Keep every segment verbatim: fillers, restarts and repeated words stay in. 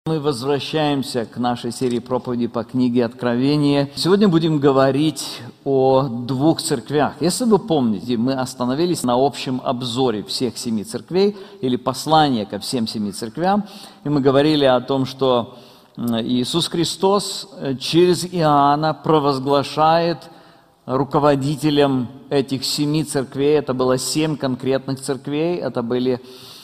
Мы возвращаемся к нашей серии проповеди по книге Откровения. Сегодня будем говорить о двух церквях. Если вы помните, мы остановились на общем обзоре всех семи церквей или послания ко всем семи церквям. И мы говорили о том, что Иисус Христос через Иоанна провозглашает руководителям этих семи церквей. Это было семь конкретных церквей, это были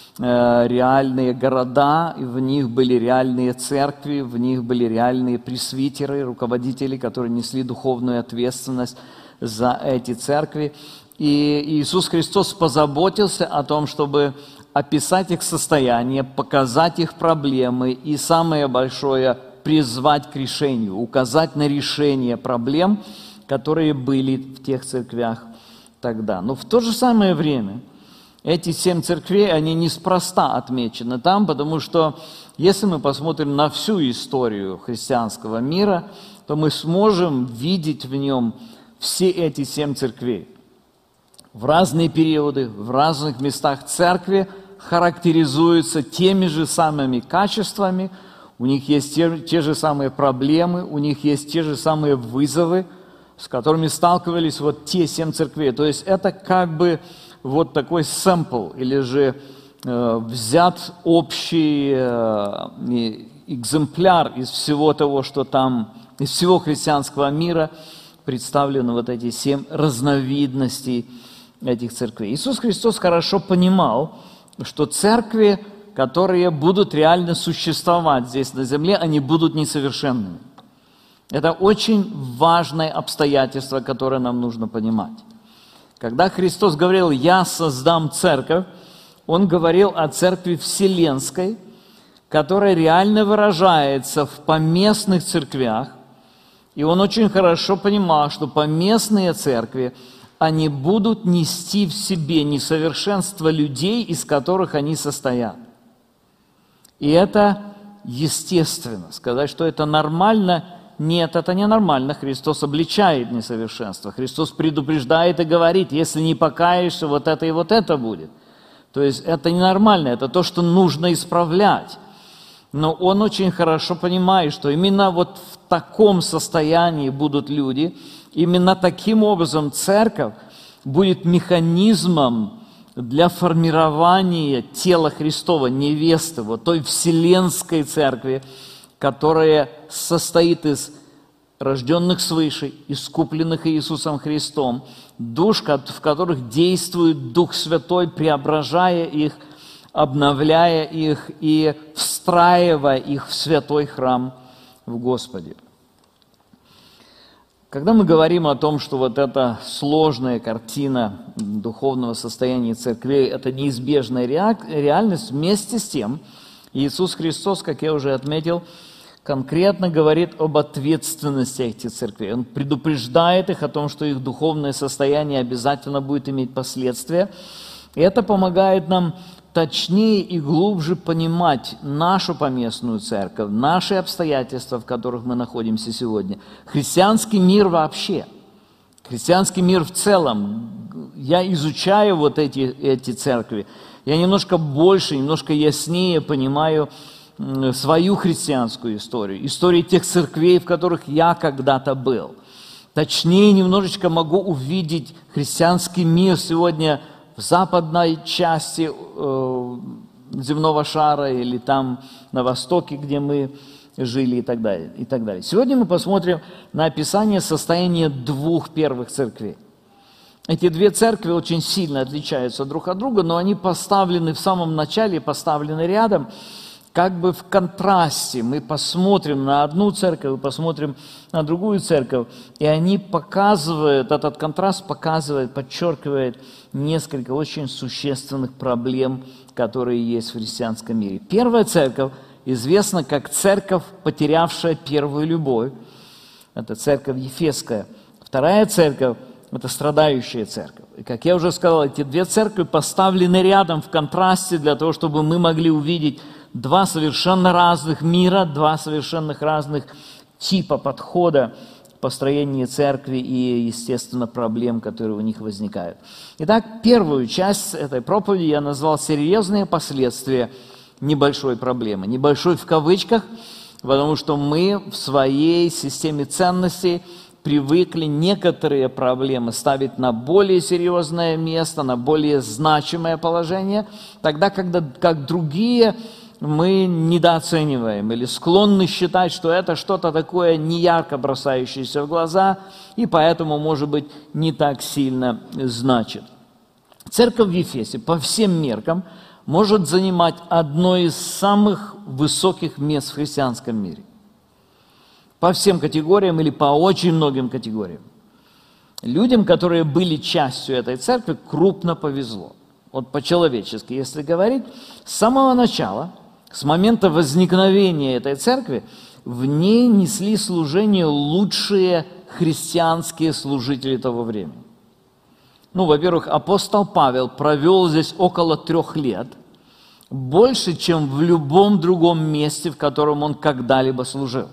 реальные города, и в них были реальные церкви, в них были реальные пресвитеры, руководители, которые несли духовную ответственность за эти церкви. И Иисус Христос позаботился о том, чтобы описать их состояние, показать их проблемы и, самое большое, призвать к решению, указать на решение проблем, которые были в тех церквях тогда. Но в то же самое время эти семь церквей, они неспроста отмечены там, потому что если мы посмотрим на всю историю христианского мира, то мы сможем видеть в нем все эти семь церквей. В разные периоды, в разных местах церкви характеризуются теми же самыми качествами, у них есть те, те же самые проблемы, у них есть те же самые вызовы, с которыми сталкивались вот те семь церквей. То есть это как бы вот такой сэмпл, или же э, взят общий э, экземпляр из всего того, что там, из всего христианского мира представлены вот эти семь разновидностей этих церквей. Иисус Христос хорошо понимал, что церкви, которые будут реально существовать здесь на земле, они будут несовершенными. Это очень важное обстоятельство, которое нам нужно понимать. Когда Христос говорил «Я создам церковь», Он говорил о церкви вселенской, которая реально выражается в поместных церквях. И Он очень хорошо понимал, что поместные церкви, они будут нести в себе несовершенство людей, из которых они состоят. И это естественно. Сказать, что это нормально – нет, это не нормально. Христос обличает несовершенство. Христос предупреждает и говорит, если не покаешься, вот это и вот это будет. То есть это ненормально, это то, что нужно исправлять. Но Он очень хорошо понимает, что именно вот в таком состоянии будут люди, именно таким образом церковь будет механизмом для формирования тела Христова, невесты, вот той вселенской церкви, которая состоит из рожденных свыше, искупленных Иисусом Христом, душ, в которых действует Дух Святой, преображая их, обновляя их и встраивая их в святой храм в Господе. Когда мы говорим о том, что вот эта сложная картина духовного состояния церквей – это неизбежная реальность, вместе с тем Иисус Христос, как я уже отметил, конкретно говорит об ответственности этих церквей. Он предупреждает их о том, что их духовное состояние обязательно будет иметь последствия. И это помогает нам точнее и глубже понимать нашу поместную церковь, наши обстоятельства, в которых мы находимся сегодня. Христианский мир вообще, христианский мир в целом. Я изучаю вот эти, эти церкви, я немножко больше, немножко яснее понимаю свою христианскую историю, историю тех церквей, в которых я когда-то был. Точнее, немножечко могу увидеть христианский мир сегодня в западной части э, земного шара или там на востоке, где мы жили и так далее, и так далее. Сегодня мы посмотрим на описание состояния двух первых церквей. Эти две церкви очень сильно отличаются друг от друга, но они поставлены в самом начале, поставлены рядом, как бы в контрасте. Мы посмотрим на одну церковь, посмотрим на другую церковь, и они показывают, этот контраст показывает, подчеркивает несколько очень существенных проблем, которые есть в христианском мире. Первая церковь известна как церковь, потерявшая первую любовь. Это церковь Ефесская. Вторая церковь – это страдающая церковь. И, как я уже сказал, эти две церкви поставлены рядом в контрасте для того, чтобы мы могли увидеть два совершенно разных мира, два совершенно разных типа подхода к построению церкви и, естественно, проблем, которые у них возникают. Итак, первую часть этой проповеди я назвал «Серьезные последствия небольшой проблемы. Небольшой в кавычках, потому что мы в своей системе ценностей привыкли некоторые проблемы ставить на более серьезное место, на более значимое положение, тогда, когда как другие мы недооцениваем или склонны считать, что это что-то такое неярко бросающееся в глаза, и поэтому, может быть, не так сильно значит. Церковь в Ефесе по всем меркам может занимать одно из самых высоких мест в христианском мире. По всем категориям или по очень многим категориям. Людям, которые были частью этой церкви, крупно повезло. Вот по-человечески, если говорить, с самого начала, с момента возникновения этой церкви, в ней несли служение лучшие христианские служители того времени. Ну, во-первых, апостол Павел провел здесь около трех лет, больше, чем в любом другом месте, в котором он когда-либо служил.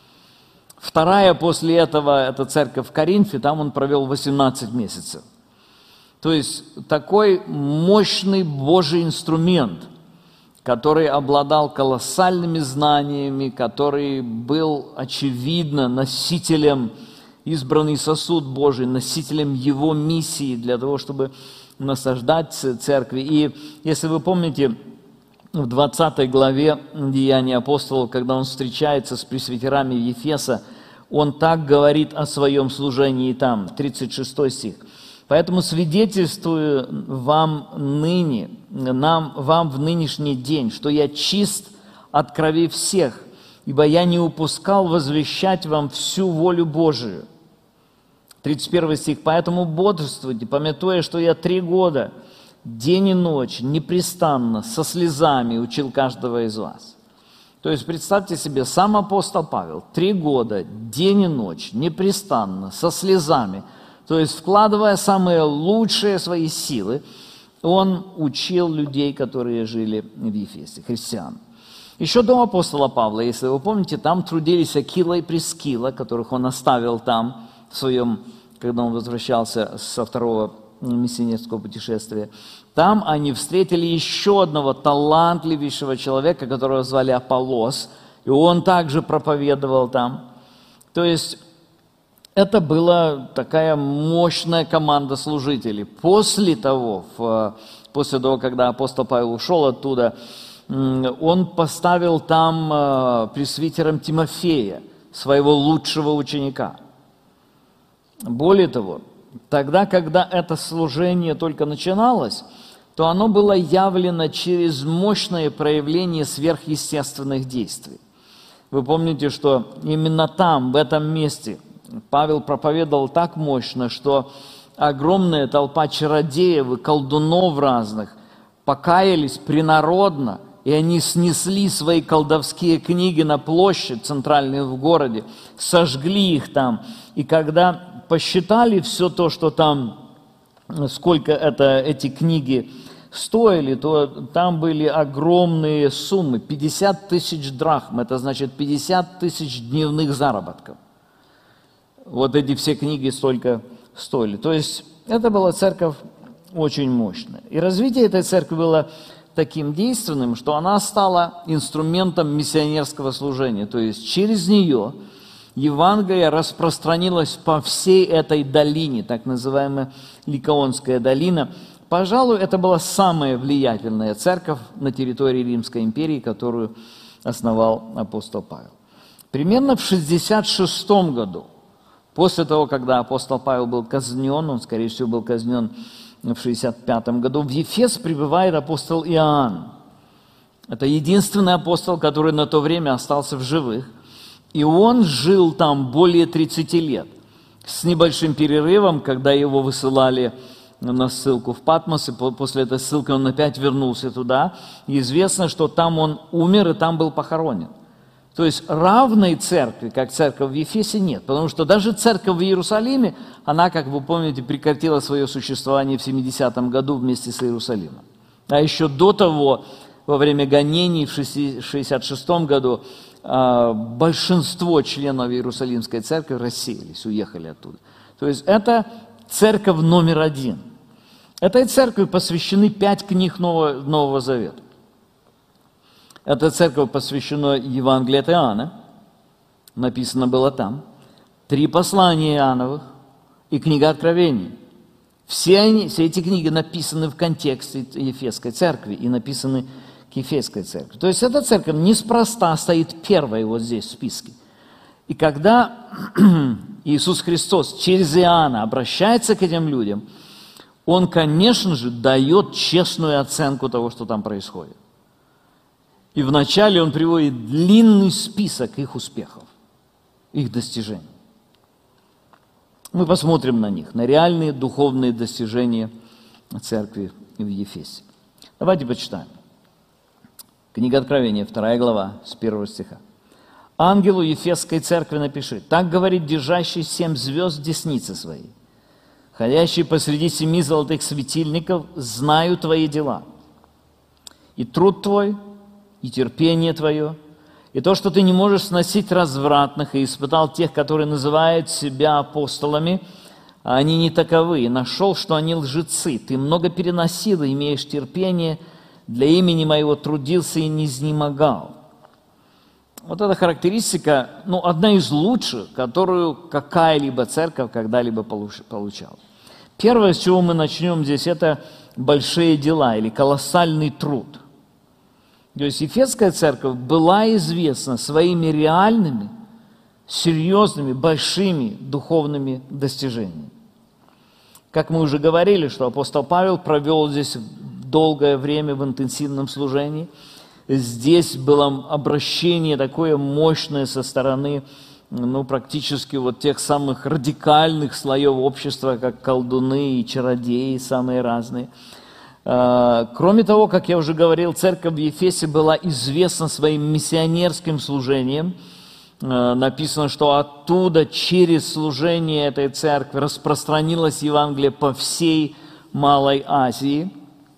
Вторая после этого, это церковь в Коринфе, там он провел восемнадцать месяцев. То есть такой мощный Божий инструмент, который обладал колоссальными знаниями, который был, очевидно, носителем, избранный сосуд Божий, носителем его миссии для того, чтобы насаждать церкви. И если вы помните, в двадцатой главе Деяний апостолов, когда он встречается с пресвитерами Ефеса, он так говорит о своем служении там, тридцать шестой стих. «Поэтому свидетельствую вам ныне, нам, вам в нынешний день, что я чист от крови всех, ибо я не упускал возвещать вам всю волю Божию». тридцать первый стих. «Поэтому бодрствуйте, памятуя, что я три года, день и ночь, непрестанно, со слезами учил каждого из вас». То есть, представьте себе, сам апостол Павел три года, день и ночь, непрестанно, со слезами, то есть, вкладывая самые лучшие свои силы, он учил людей, которые жили в Ефесе, христиан. Еще до апостола Павла, если вы помните, там трудились Акила и Прискила, которых он оставил там, в своем, когда он возвращался со второго миссионерского путешествия. Там они встретили еще одного талантливейшего человека, которого звали Аполлос, и он также проповедовал там. То есть это была такая мощная команда служителей. После того, в, после того, когда апостол Павел ушел оттуда, он поставил там пресвитером Тимофея, своего лучшего ученика. Более того, тогда, когда это служение только начиналось, то оно было явлено через мощное проявление сверхъестественных действий. Вы помните, что именно там, в этом месте, Павел проповедовал так мощно, что огромная толпа чародеев и колдунов разных покаялись принародно, и они снесли свои колдовские книги на площадь центральную в городе, сожгли их там. И когда посчитали все то, что там, сколько это, эти книги стоили, то там были огромные суммы, пятьдесят тысяч драхм, это значит пятьдесят тысяч дневных заработков. Вот эти все книги столько стоили. То есть это была церковь очень мощная. И развитие этой церкви было таким действенным, что она стала инструментом миссионерского служения. То есть через нее Евангелие распространилось по всей этой долине, так называемая Ликаонская долина. Пожалуй, это была самая влиятельная церковь на территории Римской империи, которую основал апостол Павел. Примерно в шестьдесят шестом году, после того, когда апостол Павел был казнен, он, скорее всего, был казнен в шестьдесят пятом году, в Ефес прибывает апостол Иоанн. Это единственный апостол, который на то время остался в живых. И он жил там более тридцати лет, с небольшим перерывом, когда его высылали на ссылку в Патмос, и после этой ссылки он опять вернулся туда. И известно, что там он умер и там был похоронен. То есть равной церкви, как церковь в Ефесе, нет. Потому что даже церковь в Иерусалиме, она, как вы помните, прекратила свое существование в семидесятом году вместе с Иерусалимом. А еще до того, во время гонений в шестьдесят шестом году, большинство членов Иерусалимской церкви рассеялись, уехали оттуда. То есть это церковь номер один. Этой церкви посвящены пять книг Нового, Нового Завета. Эта церковь посвящена Евангелию от Иоанна, написано было там, три послания Иоанновых и книга Откровений. Все, они, все эти книги написаны в контексте Ефесской церкви и написаны к Ефесской церкви. То есть эта церковь неспроста стоит первой вот здесь в списке. И когда Иисус Христос через Иоанна обращается к этим людям, Он, конечно же, дает честную оценку того, что там происходит. И вначале Он приводит длинный список их успехов, их достижений. Мы посмотрим на них, на реальные духовные достижения церкви в Ефесе. Давайте почитаем. Книга Откровения, вторая глава, с первого стиха. «Ангелу Ефесской церкви напиши, так говорит держащий семь звезд десницы своей, ходящий посреди семи золотых светильников, знаю твои дела, и труд твой, и терпение твое, и то, что ты не можешь сносить развратных, и испытал тех, которые называют себя апостолами, а они не таковы, и нашел, что они лжецы. Ты много переносил, и имеешь терпение, для имени моего трудился и не изнемогал». Вот эта характеристика, ну, одна из лучших, которую какая-либо церковь когда-либо получала. Первое, с чего мы начнем здесь, это большие дела или колоссальный труд. То есть Ефесская церковь была известна своими реальными, серьезными, большими духовными достижениями. Как мы уже говорили, что апостол Павел провел здесь долгое время в интенсивном служении. Здесь было обращение такое мощное со стороны, ну, практически вот тех самых радикальных слоев общества, как колдуны и чародеи, самые разные. Кроме того, как я уже говорил, церковь в Ефесе была известна своим миссионерским служением. Написано, что оттуда через служение этой церкви распространилось Евангелие по всей Малой Азии.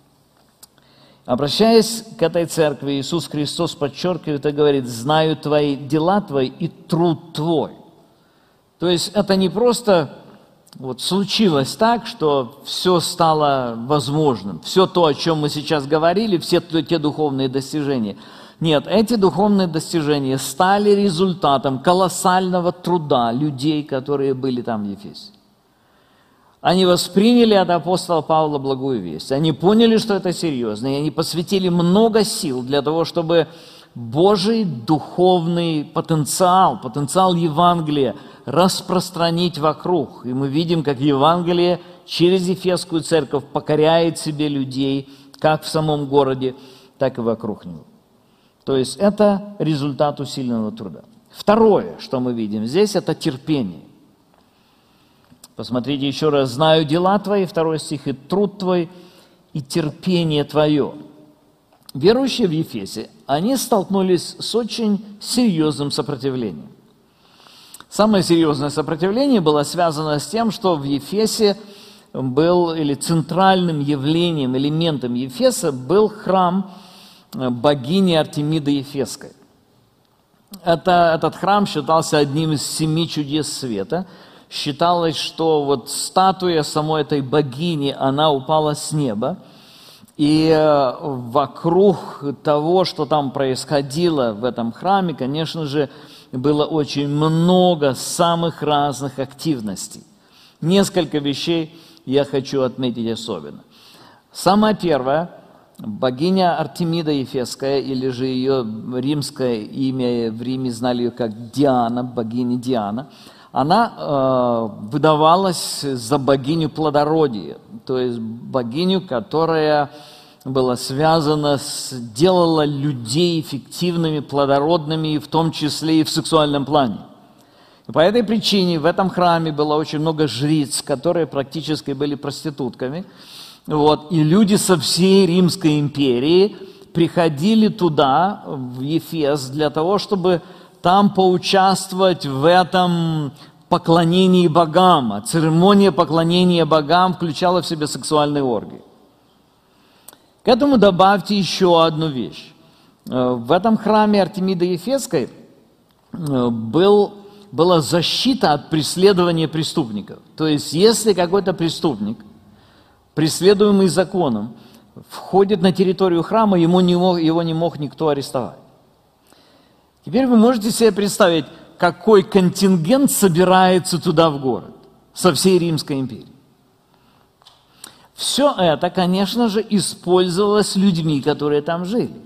Обращаясь к этой церкви, Иисус Христос подчеркивает и говорит: «Знаю твои дела твои и труд твой». То есть это не просто вот случилось так, что все стало возможным, все то, о чем мы сейчас говорили, все те духовные достижения. Нет, эти духовные достижения стали результатом колоссального труда людей, которые были там в Ефесе. Они восприняли от апостола Павла благую весть. Они поняли, что это серьезно, и они посвятили много сил для того, чтобы Божий духовный потенциал, потенциал Евангелия распространить вокруг. И мы видим, как Евангелие через Ефесскую церковь покоряет себе людей, как в самом городе, так и вокруг него. То есть это результат усиленного труда. Второе, что мы видим здесь, это терпение. Посмотрите еще раз. «Знаю дела твои», второй стих, «и труд твой, и терпение твое». Верующие в Ефесе, они столкнулись с очень серьезным сопротивлением. Самое серьезное сопротивление было связано с тем, что в Ефесе был, или центральным явлением, элементом Ефеса был храм богини Артемиды Ефесской. Это, этот храм считался одним из семи чудес света. Считалось, что вот статуя самой этой богини, она упала с неба, и вокруг того, что там происходило в этом храме, конечно же, было очень много самых разных активностей. Несколько вещей я хочу отметить особенно. Самое первое, богиня Артемида Ефесская, или же ее римское имя, в Риме знали ее как Диана, богиня Диана, она э, выдавалась за богиню плодородия, то есть богиню, которая была связана с, делала людей эффективными, плодородными, в том числе и в сексуальном плане. И по этой причине в этом храме было очень много жриц, которые практически были проститутками. Вот, и люди со всей Римской империи приходили туда, в Ефес, для того, чтобы там поучаствовать в этом поклонении богам. А церемония поклонения богам включала в себя сексуальные оргии. К этому добавьте еще одну вещь. В этом храме Артемиды Ефесской был, была защита от преследования преступников. То есть, если какой-то преступник, преследуемый законом, входит на территорию храма, ему не мог, его не мог никто арестовать. Теперь вы можете себе представить, какой контингент собирается туда в город со всей Римской империи. Все это, конечно же, использовалось людьми, которые там жили.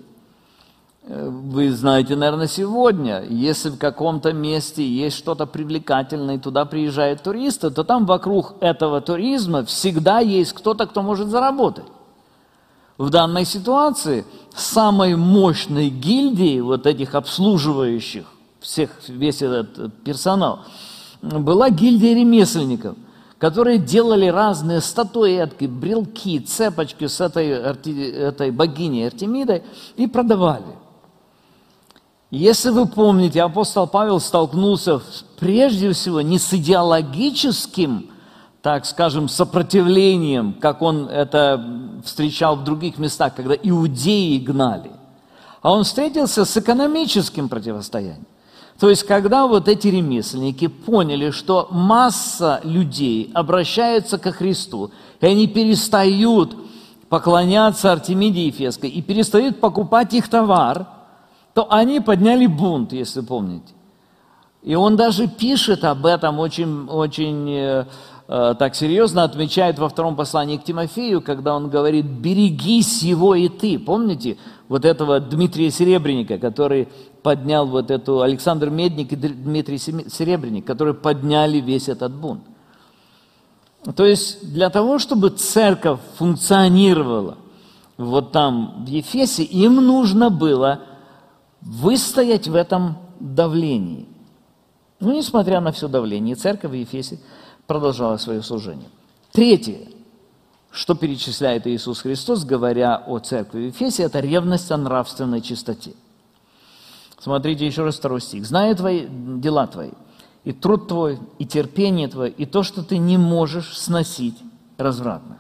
Вы знаете, наверное, сегодня, если в каком-то месте есть что-то привлекательное, и туда приезжают туристы, то там вокруг этого туризма всегда есть кто-то, кто может заработать. В данной ситуации самой мощной гильдией вот этих обслуживающих всех, весь этот персонал была гильдия ремесленников, которые делали разные статуэтки, брелки, цепочки с этой, этой богиней Артемидой и продавали. Если вы помните, апостол Павел столкнулся прежде всего не с идеологическим, так скажем, сопротивлением, как он это встречал в других местах, когда иудеи гнали, а он встретился с экономическим противостоянием. То есть, когда вот эти ремесленники поняли, что масса людей обращаются ко Христу, и они перестают поклоняться Артемиде Ефесской и перестают покупать их товар, то они подняли бунт, если помните. И он даже пишет об этом очень, очень э, э, так серьезно, отмечает во втором послании к Тимофею, когда он говорит: «Берегись его и ты». Помните вот этого Дмитрия Серебренника, который поднял вот эту, Александр Медник и Дмитрий Серебренник, которые подняли весь этот бунт. То есть для того, чтобы церковь функционировала вот там в Ефесе, им нужно было выстоять в этом давлении. Ну, несмотря на все давление, церковь в Ефесе продолжала свое служение. Третье, что перечисляет Иисус Христос, говоря о церкви в Ефесе, это ревность о нравственной чистоте. Смотрите еще раз второй стих. «Зная твои дела твои, и труд твой, и терпение твое, и то, что ты не можешь сносить развратных».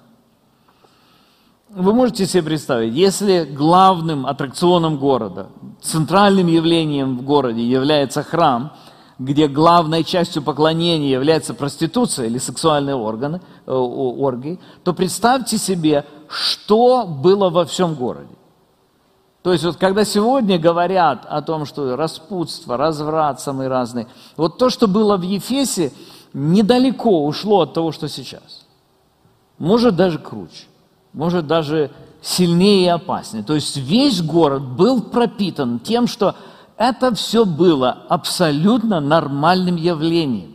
Вы можете себе представить, если главным аттракционом города, центральным явлением в городе является храм, где главной частью поклонения является проституция или сексуальные органы, э, оргии, то представьте себе, что было во всем городе. То есть вот когда сегодня говорят о том, что распутство, разврат самый разный, вот то, что было в Ефесе, недалеко ушло от того, что сейчас. Может, даже круче. Может, даже сильнее и опаснее. То есть весь город был пропитан тем, что это все было абсолютно нормальным явлением.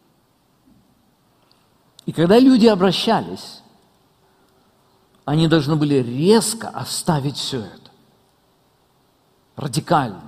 И когда люди обращались, они должны были резко оставить все это. Радикально.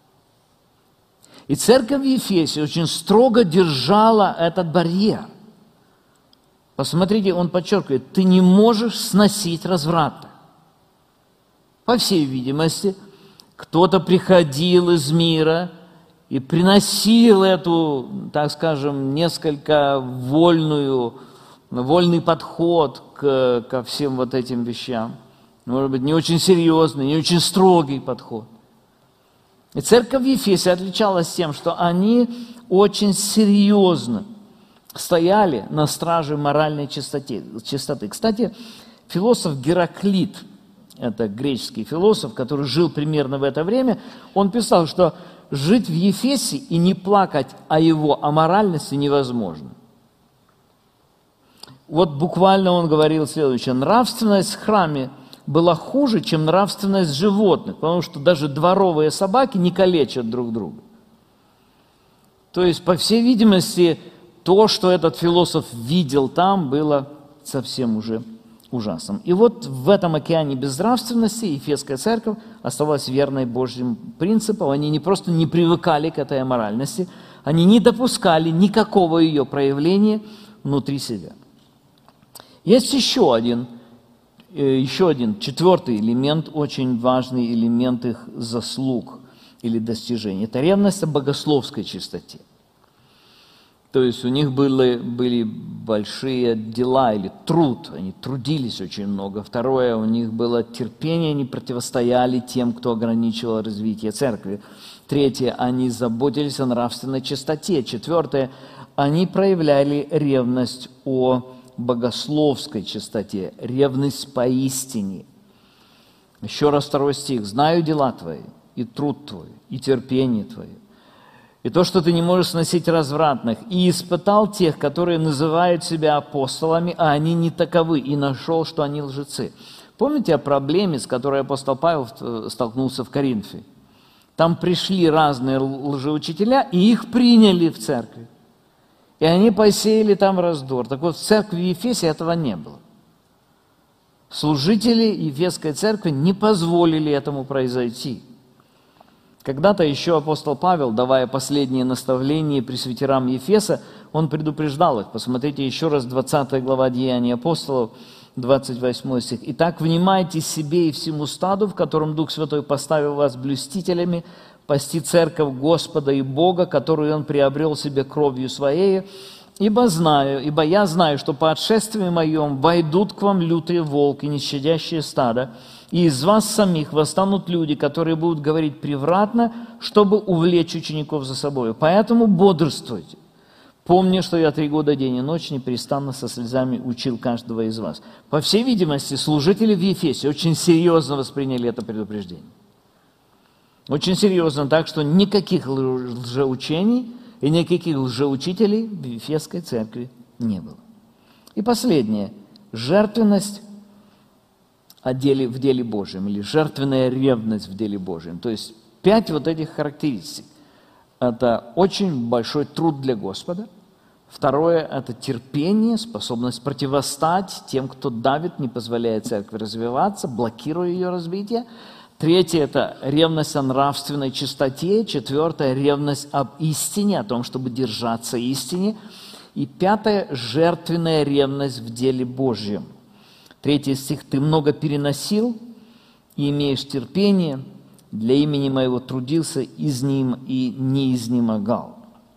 И церковь в Ефесе очень строго держала этот барьер. Посмотрите, он подчеркивает: ты не можешь сносить разврата. По всей видимости, кто-то приходил из мира и приносил эту, так скажем, несколько вольную, вольный подход к, ко всем вот этим вещам. Может быть, не очень серьезный, не очень строгий подход. И церковь в Ефесе отличалась тем, что они очень серьезно стояли на страже моральной чистоты. чистоты. Кстати, философ Гераклит, это греческий философ, который жил примерно в это время, он писал, что жить в Ефесе и не плакать о его аморальности невозможно. Вот буквально он говорил следующее: нравственность в храме была хуже, чем нравственность животных, потому что даже дворовые собаки не калечат друг друга. То есть, по всей видимости, то, что этот философ видел там, было совсем уже ужасным. И вот в этом океане безнравственности Ефесская церковь оставалась верной Божьим принципам. Они не просто не привыкали к этой аморальности, они не допускали никакого ее проявления внутри себя. Есть еще один Еще один, четвертый элемент, очень важный элемент их заслуг или достижений. Это ревность о богословской чистоте. То есть у них были, были большие дела или труд, они трудились очень много. Второе, у них было терпение, они противостояли тем, кто ограничивал развитие церкви. Третье, они заботились о нравственной чистоте. Четвертое, они проявляли ревность о богословской чистоте, ревность поистине. Еще раз второй стих. «Знаю дела твои, и труд твой, и терпение твое, и то, что ты не можешь сносить развратных, и испытал тех, которые называют себя апостолами, а они не таковы, и нашел, что они лжецы». Помните о проблеме, с которой апостол Павел столкнулся в Коринфе? Там пришли разные лжеучителя, и их приняли в церкви. И они посеяли там раздор. Так вот, в церкви Ефесе этого не было. Служители Ефесской церкви не позволили этому произойти. Когда-то еще апостол Павел, давая последние наставления пресвитерам Ефеса, он предупреждал их. Посмотрите еще раз двадцатая глава Деяний апостолов, двадцать восьмой стих. «Итак, внимайте себе и всему стаду, в котором Дух Святой поставил вас блюстителями, пасти церковь Господа и Бога, которую Он приобрел себе кровью Своей, ибо знаю, ибо я знаю, что по отшествии моем войдут к вам лютые волки, нещадящие стада, и из вас самих восстанут люди, которые будут говорить превратно, чтобы увлечь учеников за собой. Поэтому бодрствуйте. Помни, что я три года день и ночь непрестанно со слезами учил каждого из вас». По всей видимости, служители в Ефесе очень серьезно восприняли это предупреждение. Очень серьезно, так что никаких лжеучений и никаких лжеучителей в Ефесской церкви не было. И последнее. Жертвенность в деле Божьем, или жертвенная ревность в деле Божьем. То есть пять вот этих характеристик. Это очень большой труд для Господа. Второе – это терпение, способность противостать тем, кто давит, не позволяет церкви развиваться, блокируя ее развитие. Третье – это ревность о нравственной чистоте. Четвертое – ревность об истине, о том, чтобы держаться истине. И пятое – жертвенная ревность в деле Божьем. Третий стих. «Ты много переносил и имеешь терпение, для имени моего трудился из ним и не изнемогал».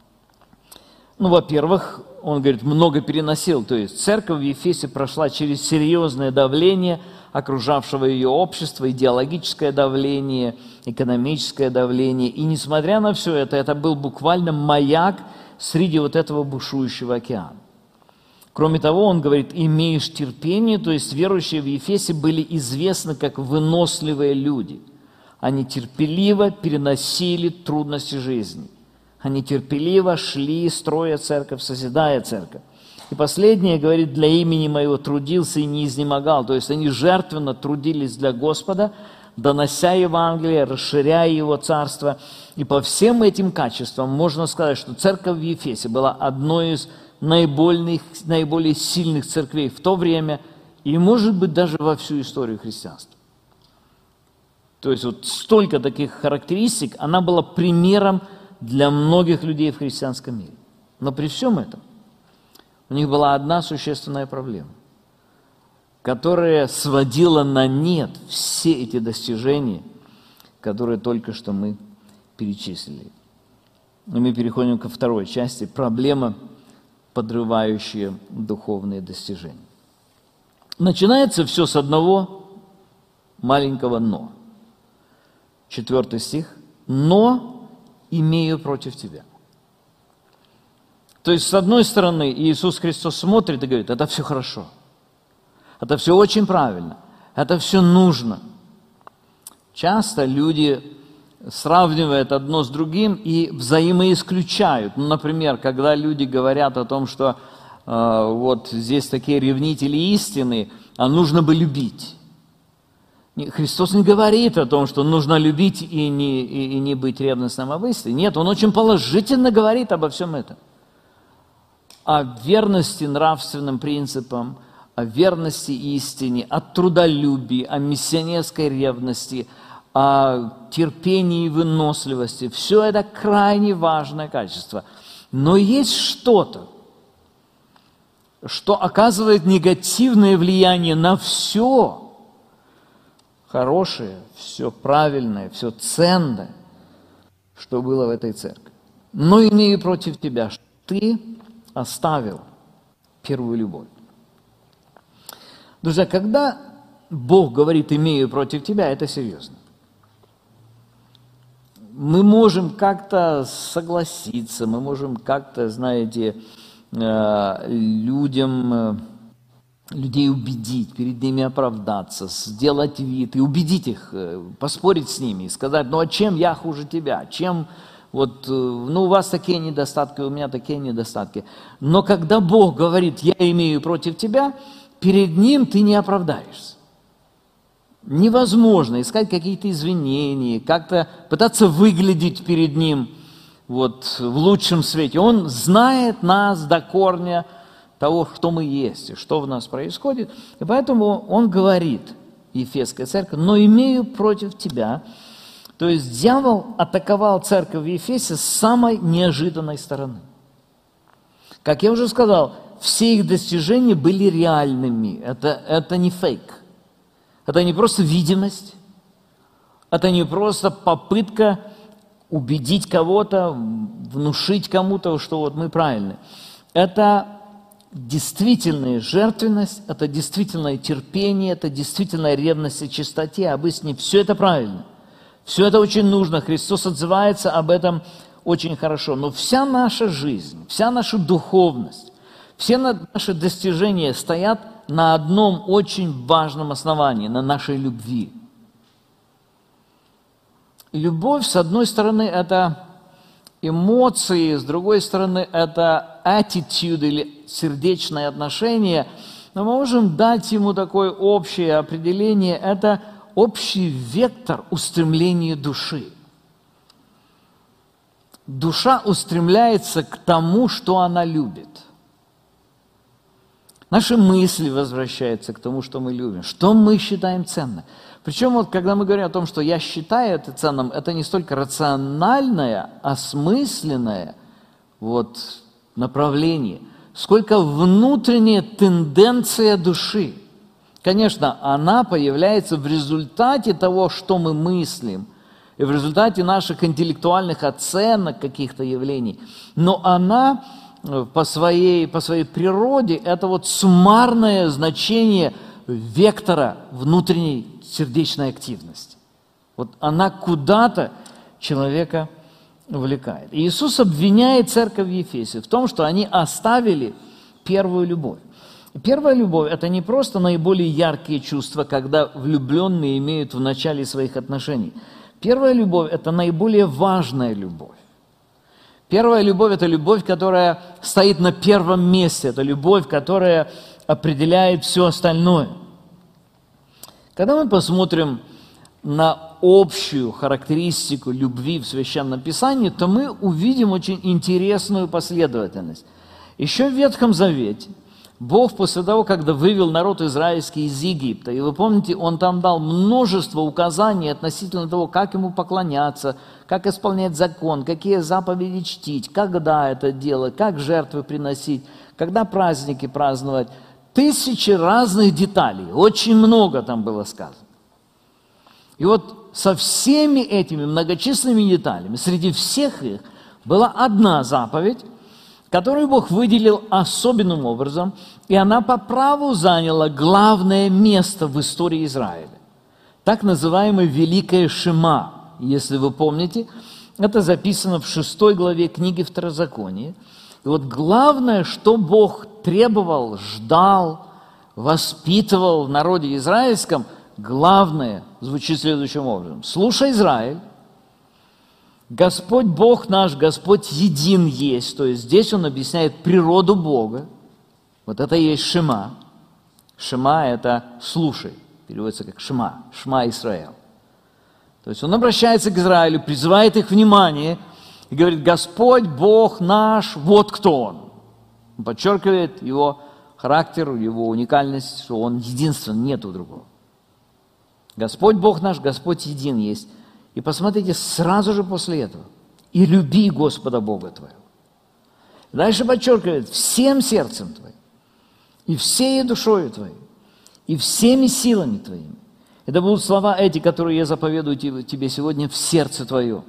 Ну, во-первых, он говорит, много переносил. То есть церковь в Ефесе прошла через серьезное давление окружавшего ее общества, идеологическое давление, экономическое давление. И несмотря на все это, это был буквально маяк среди вот этого бушующего океана. Кроме того, он говорит, имеешь терпение, то есть верующие в Ефесе были известны как выносливые люди. Они терпеливо переносили трудности жизни. Они терпеливо шли, строя церковь, созидая церковь. И последнее, говорит, для имени моего трудился и не изнемогал. То есть они жертвенно трудились для Господа, донося Евангелие, расширяя Его царство. И по всем этим качествам можно сказать, что церковь в Ефесе была одной из наиболее, наиболее сильных церквей в то время и, может быть, даже во всю историю христианства. То есть вот столько таких характеристик, она была примером для многих людей в христианском мире. Но при всем этом у них была одна существенная проблема, которая сводила на нет все эти достижения, которые только что мы перечислили. И мы переходим ко второй части. Проблема, подрывающая духовные достижения. Начинается все с одного маленького «но». Четвертый стих. «Но имею против тебя». То есть, с одной стороны, Иисус Христос смотрит и говорит, это все хорошо, это все очень правильно, это все нужно. Часто люди сравнивают одно с другим и взаимоисключают. Ну, например, когда люди говорят о том, что э, вот здесь такие ревнители истины, а нужно бы любить. Христос не говорит о том, что нужно любить и не, и, и не быть ревностным об истине. Нет, Он очень положительно говорит обо всем этом. О верности нравственным принципам, о верности истине, о трудолюбии, о миссионерской ревности, о терпении и выносливости. Все это крайне важное качество. Но есть что-то, что оказывает негативное влияние на все хорошее, все правильное, все ценное, что было в этой церкви. Но имею против тебя, что ты оставил первую любовь. Друзья, когда Бог говорит «имею против тебя», это серьезно. Мы можем как-то согласиться, мы можем как-то, знаете, людям людей убедить, перед ними оправдаться, сделать вид и убедить их, поспорить с ними и сказать: ну а чем я хуже тебя, чем вот, ну у вас такие недостатки, у меня такие недостатки. Но когда Бог говорит: я имею против тебя, перед Ним ты не оправдаешься. Невозможно искать какие-то извинения, как-то пытаться выглядеть перед Ним вот, в лучшем свете. Он знает нас до корня того, кто мы есть, и что в нас происходит. И поэтому он говорит, Ефесская церковь: но имею против тебя. То есть дьявол атаковал церковь в Ефесе с самой неожиданной стороны. Как я уже сказал, все их достижения были реальными. Это, это не фейк. Это не просто видимость. Это не просто попытка убедить кого-то, внушить кому-то, что вот мы правильны. Это действительная жертвенность, это действительное терпение, это действительная ревность и чистоте, об истине. Все это правильно. Все это очень нужно. Христос отзывается об этом очень хорошо. Но вся наша жизнь, вся наша духовность, все наши достижения стоят на одном очень важном основании, на нашей любви. Любовь, с одной стороны, это эмоции, с другой стороны, это attitude или сердечное отношение. Но мы можем дать ему такое общее определение. Это общий вектор устремления души. Душа устремляется к тому, что она любит. Наши мысли возвращаются к тому, что мы любим, что мы считаем ценным. Причем, вот, когда мы говорим о том, что я считаю это ценным, это не столько рациональное, осмысленное вот, направление, сколько внутренняя тенденция души. Конечно, она появляется в результате того, что мы мыслим, и в результате наших интеллектуальных оценок каких-то явлений. Но она по своей, по своей природе, это вот суммарное значение вектора внутренней сердечной активности. Вот она куда-то человека увлекает. И Иисус обвиняет церковь в Ефесе в том, что они оставили первую любовь. Первая любовь – это не просто наиболее яркие чувства, когда влюбленные имеют в начале своих отношений. Первая любовь – это наиболее важная любовь. Первая любовь – это любовь, которая стоит на первом месте, это любовь, которая определяет все остальное. Когда мы посмотрим на общую характеристику любви в Священном Писании, то мы увидим очень интересную последовательность. Еще в Ветхом Завете Бог после того, когда вывел народ израильский из Египта, и вы помните, Он там дал множество указаний относительно того, как Ему поклоняться, как исполнять закон, какие заповеди чтить, когда это делать, как жертвы приносить, когда праздники праздновать. Тысячи разных деталей, очень много там было сказано. И вот со всеми этими многочисленными деталями, среди всех их, была одна заповедь, которую Бог выделил особенным образом, и она по праву заняла главное место в истории Израиля. Так называемое Великое Шема, если вы помните, это записано в шестой главе книги Второзакония. И вот главное, что Бог требовал, ждал, воспитывал в народе израильском, главное звучит следующим образом. «Слушай, Израиль, Господь Бог наш, Господь един есть». То есть здесь Он объясняет природу Бога. Вот это и есть Шема. Шема – это «слушай», переводится как Шема, Шма Исраэль. То есть Он обращается к Израилю, призывает их внимание и говорит: Господь Бог наш, вот кто Он. Он подчеркивает Его характер, Его уникальность, что Он единственный, нету другого. Господь Бог наш, Господь един есть. И посмотрите, сразу же после этого: и люби Господа Бога твоего. Дальше подчеркивает: всем сердцем твоим, и всей душою твоей, и всеми силами твоими. Это будут слова эти, которые я заповедую тебе сегодня в сердце твоем.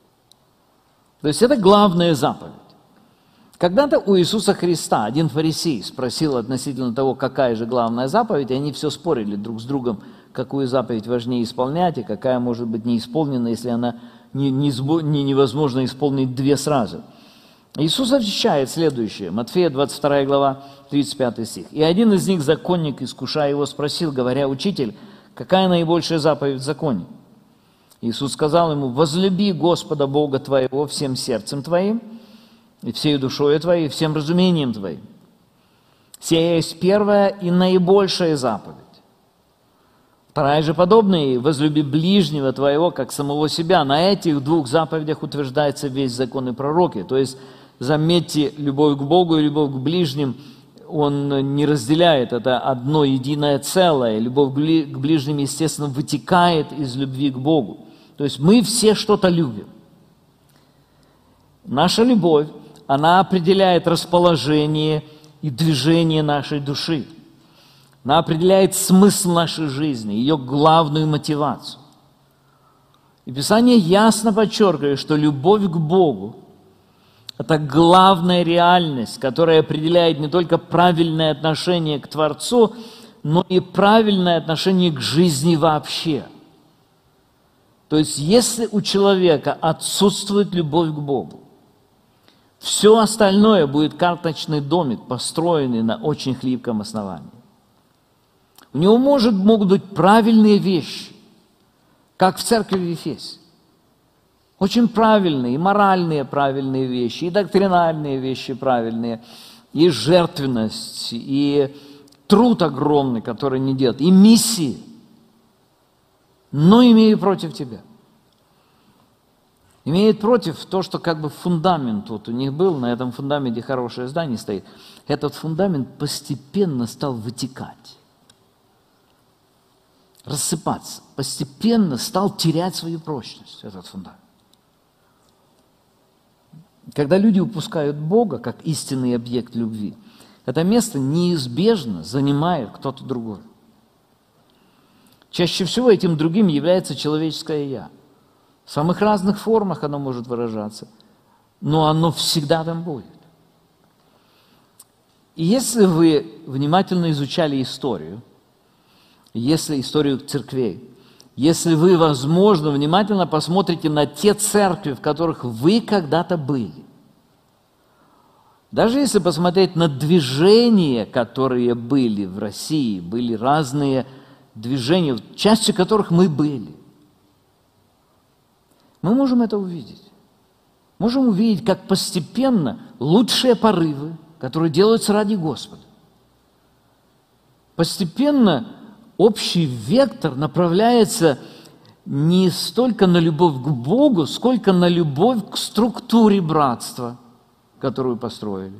То есть это главная заповедь. Когда-то у Иисуса Христа один фарисей спросил относительно того, какая же главная заповедь, и они все спорили друг с другом, какую заповедь важнее исполнять, и какая может быть не исполнена, если она не, не, не, невозможно исполнить две сразу. Иисус отвечает следующее, Матфея двадцать вторая глава, тридцать пятый стих. «И один из них, законник, искушая его, спросил, говоря: Учитель, какая наибольшая заповедь в законе? Иисус сказал ему: возлюби Господа Бога твоего всем сердцем твоим, и всей душою твоей, и всем разумением твоим. Сия есть первая и наибольшая заповедь. Вторая же подобная ей: возлюби ближнего твоего, как самого себя». На этих двух заповедях утверждается весь закон и пророки. То есть, заметьте, любовь к Богу и любовь к ближним он не разделяет. Это одно единое целое. Любовь к ближним, естественно, вытекает из любви к Богу. То есть мы все что-то любим. Наша любовь, она определяет расположение и движение нашей души. Она определяет смысл нашей жизни, ее главную мотивацию. И Писание ясно подчеркивает, что любовь к Богу – это главная реальность, которая определяет не только правильное отношение к Творцу, но и правильное отношение к жизни вообще. То есть, если у человека отсутствует любовь к Богу, все остальное будет карточный домик, построенный на очень хлипком основании. У него может, могут быть правильные вещи, как в церкви в Ефесе. Очень правильные, и моральные правильные вещи, и доктринальные вещи правильные, и жертвенность, и труд огромный, который не делает, и миссии. Но имею против тебя. Имеет против то, что как бы фундамент вот у них был, на этом фундаменте хорошее здание стоит. Этот фундамент постепенно стал вытекать, рассыпаться, постепенно стал терять свою прочность, этот фундамент. Когда люди упускают Бога как истинный объект любви, это место неизбежно занимает кто-то другой. Чаще всего этим другим является человеческое «я». В самых разных формах оно может выражаться, но оно всегда там будет. И если вы внимательно изучали историю, если историю церквей, если вы, возможно, внимательно посмотрите на те церкви, в которых вы когда-то были, даже если посмотреть на движения, которые были в России, были разные движения, частью которых мы были, мы можем это увидеть. Можем увидеть, как постепенно лучшие порывы, которые делаются ради Господа, постепенно общий вектор направляется не столько на любовь к Богу, сколько на любовь к структуре братства, которую построили.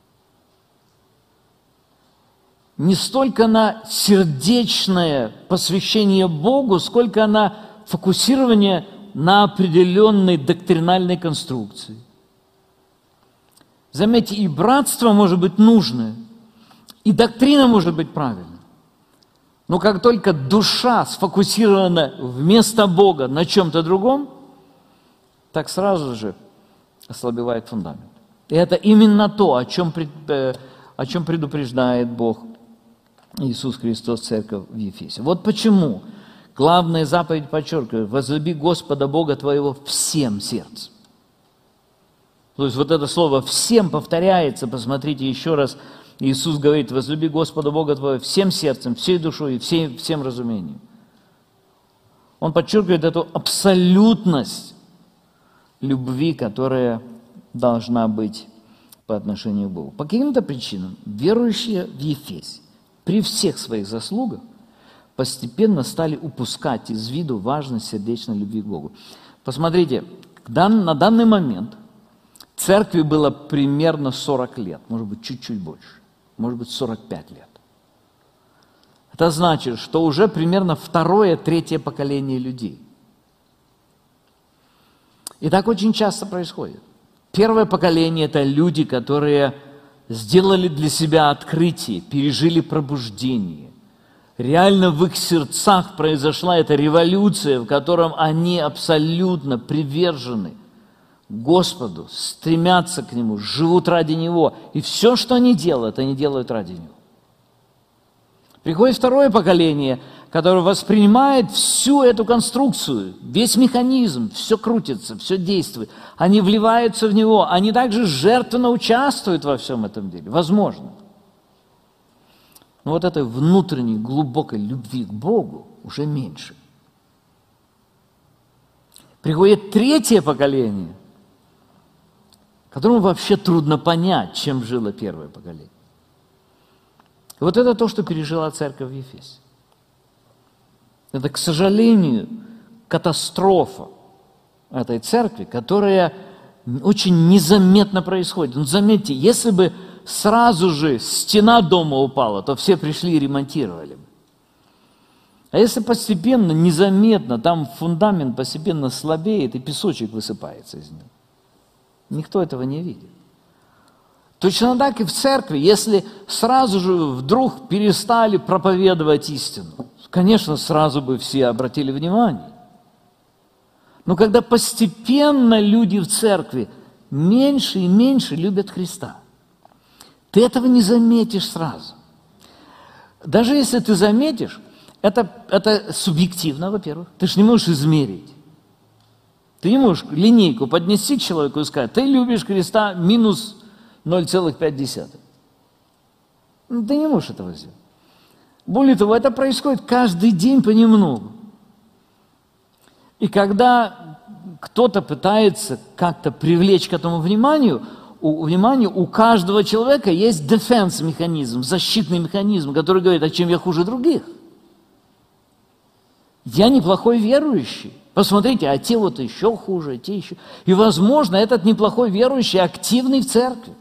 Не столько на сердечное посвящение Богу, сколько на фокусирование на определенной доктринальной конструкции. Заметьте, и братство может быть нужное, и доктрина может быть правильной. Но как только душа сфокусирована вместо Бога на чем-то другом, так сразу же ослабевает фундамент. И это именно то, о чем, о чем предупреждает Бог Иисус Христос церковь в Ефесе. Вот почему главная заповедь подчеркивает: возлюби Господа Бога твоего всем сердцем. То есть вот это слово «всем» повторяется, посмотрите еще раз. Иисус говорит: возлюби Господа Бога твоего всем сердцем, всей душой и всем, всем разумением. Он подчеркивает эту абсолютность любви, которая должна быть по отношению к Богу. По каким-то причинам верующие в Ефесе при всех своих заслугах постепенно стали упускать из виду важность сердечной любви к Богу. Посмотрите, на данный момент церкви было примерно сорок лет, может быть, чуть-чуть больше. Может быть, сорок пять лет. Это значит, что уже примерно второе, третье поколение людей. И так очень часто происходит. Первое поколение – это люди, которые сделали для себя открытие, пережили пробуждение. Реально в их сердцах произошла эта революция, в котором они абсолютно привержены Господу, стремятся к Нему, живут ради Него. И все, что они делают, они делают ради Него. Приходит второе поколение, которая воспринимает всю эту конструкцию, весь механизм, все крутится, все действует. Они вливаются в него, они также жертвенно участвуют во всем этом деле. Возможно. Но вот этой внутренней, глубокой любви к Богу уже меньше. Приходит третье поколение, которому вообще трудно понять, чем жило первое поколение. И вот это то, что пережила церковь в Ефесе. Это, к сожалению, катастрофа этой церкви, которая очень незаметно происходит. Ну, заметьте, если бы сразу же стена дома упала, то все пришли и ремонтировали бы. А если постепенно, незаметно, там фундамент постепенно слабеет, и песочек высыпается из него. Никто этого не видит. Точно так и в церкви, если сразу же вдруг перестали проповедовать истину, конечно, сразу бы все обратили внимание. Но когда постепенно люди в церкви меньше и меньше любят Христа, ты этого не заметишь сразу. Даже если ты заметишь, это, это субъективно, во-первых. Ты же не можешь измерить. Ты не можешь линейку поднести к человеку и сказать, ты любишь Христа минус ноль целых пять десятых. Ты не можешь этого сделать. Более того, это происходит каждый день понемногу. И когда кто-то пытается как-то привлечь к этому вниманию, у, вниманию, у каждого человека есть дефенс-механизм, защитный механизм, который говорит, а чем я хуже других? Я неплохой верующий. Посмотрите, а те вот еще хуже, а те еще. И, возможно, этот неплохой верующий активный в церкви.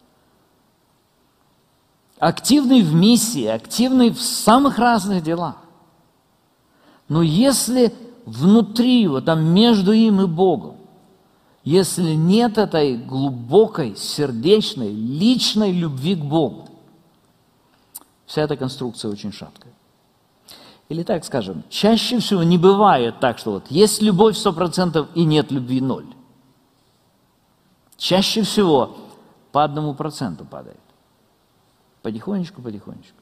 Активный в миссии, активный в самых разных делах. Но если внутри его, там между им и Богом, если нет этой глубокой, сердечной, личной любви к Богу, вся эта конструкция очень шаткая. Или так скажем, чаще всего не бывает так, что вот есть любовь сто процентов и нет любви ноль. Чаще всего по одному проценту падает. Потихонечку, потихонечку.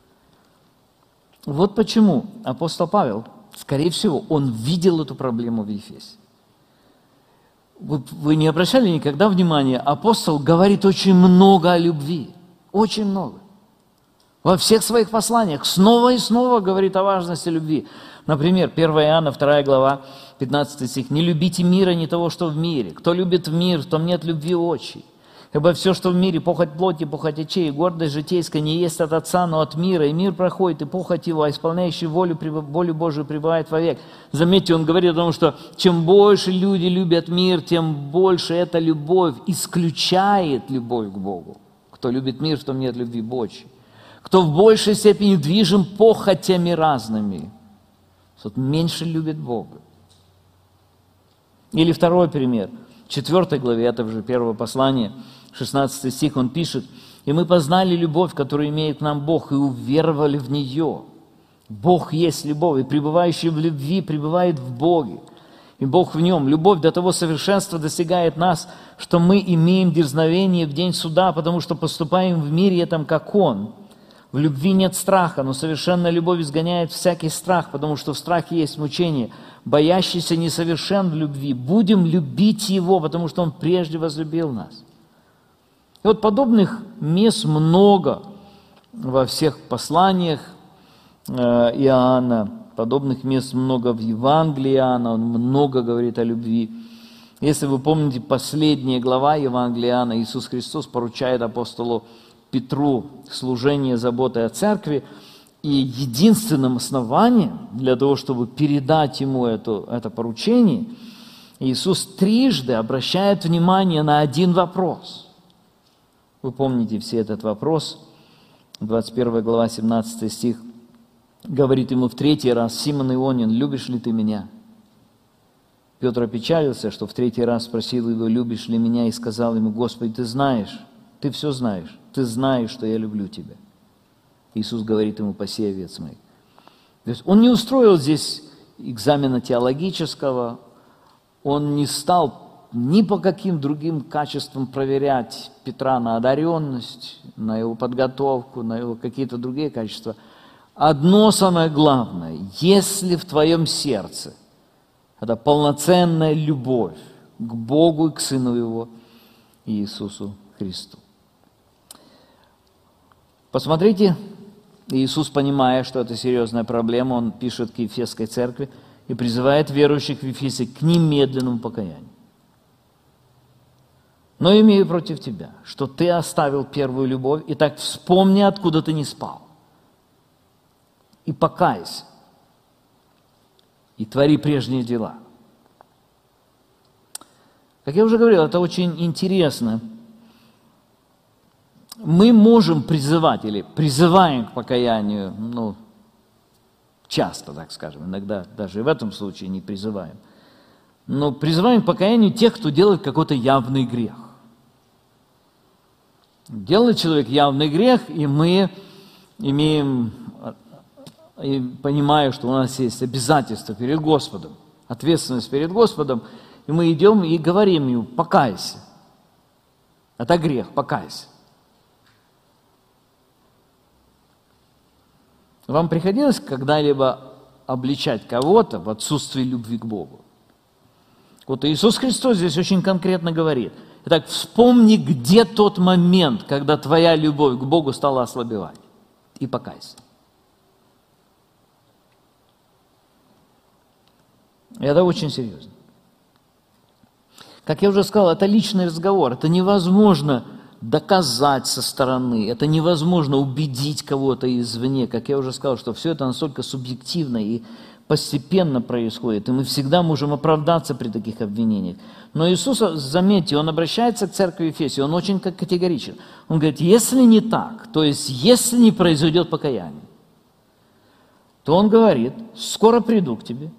Вот почему апостол Павел, скорее всего, он видел эту проблему в Ефесе. Вы, вы не обращали никогда внимания, апостол говорит очень много о любви. Очень много. Во всех своих посланиях снова и снова говорит о важности любви. Например, первое Иоанна, вторая глава, пятнадцатый стих. «Не любите мира, не того, что в мире. Кто любит мир, в том нет любви очей. Ибо все, что в мире, похоть плоти, похоть очей, гордость житейская, не есть от Отца, но от мира. И мир проходит, и похоть его, а исполняющий волю, волю Божию пребывает вовек». Заметьте, он говорит о том, что чем больше люди любят мир, тем больше эта любовь исключает любовь к Богу. Кто любит мир, в том нет любви Божьей. Кто в большей степени движим похотями разными, тот меньше любит Бога. Или второй пример. В четвертой главе этого же первого послания, шестнадцатый стих, он пишет, «И мы познали любовь, которую имеет к нам Бог, и уверовали в нее». Бог есть любовь, и пребывающий в любви пребывает в Боге, и Бог в нем. Любовь до того совершенства достигает нас, что мы имеем дерзновение в день суда, потому что поступаем в мире этом, как Он. В любви нет страха, но совершенная любовь изгоняет всякий страх, потому что в страхе есть мучение. Боящийся несовершен в любви. Будем любить Его, потому что Он прежде возлюбил нас. И вот подобных мест много во всех посланиях Иоанна, подобных мест много в Евангелии Иоанна, он много говорит о любви. Если вы помните, последняя глава Евангелия Иоанна, Иисус Христос поручает апостолу Петру служение заботой о церкви, и единственным основанием для того, чтобы передать ему это, это поручение, Иисус трижды обращает внимание на один вопрос. Вы помните все этот вопрос, двадцать первая глава, семнадцатый стих, говорит ему в третий раз: «Симон Ионин, любишь ли ты меня?» Петр опечалился, что в третий раз спросил его: «Любишь ли меня?» и сказал ему: «Господи, ты знаешь, ты все знаешь, ты знаешь, что я люблю тебя». Иисус говорит ему: «Паси овец моих». То есть он не устроил здесь экзамена теологического, он не стал ни по каким другим качествам проверять Петра на одаренность, на его подготовку, на его какие-то другие качества. одно самое главное, если в твоем сердце это полноценная любовь к Богу и к Сыну Его, Иисусу Христу. Посмотрите, Иисус, понимая, что это серьезная проблема, Он пишет к Ефесской церкви и призывает верующих в Ефесе к немедленному покаянию. Но имею против тебя, что ты оставил первую любовь, и так вспомни, откуда ты не спал, и покайся, и твори прежние дела. Как я уже говорил, это очень интересно. Мы можем призывать или призываем к покаянию, ну, часто, так скажем, иногда даже и в этом случае не призываем. Но призываем к покаянию тех, кто делает какой-то явный грех. Делает человек явный грех, и мы имеем, и понимая, что у нас есть обязательства перед Господом, ответственность перед Господом, и мы идем и говорим ему: покайся. Это грех, покайся. Вам приходилось когда-либо обличать кого-то в отсутствии любви к Богу? Вот Иисус Христос здесь очень конкретно говорит: итак, вспомни, где тот момент, когда твоя любовь к Богу стала ослабевать, и покайся. И это очень серьезно. Как я уже сказал, это личный разговор, это невозможно доказать со стороны, это невозможно убедить кого-то извне. Как я уже сказал, что все это настолько субъективно и постепенно происходит, и мы всегда можем оправдаться при таких обвинениях. Но Иисус, заметьте, Он обращается к церкви Ефесе, Он очень категоричен. Он говорит: если не так, то есть если не произойдет покаяние, то Он говорит: скоро приду к тебе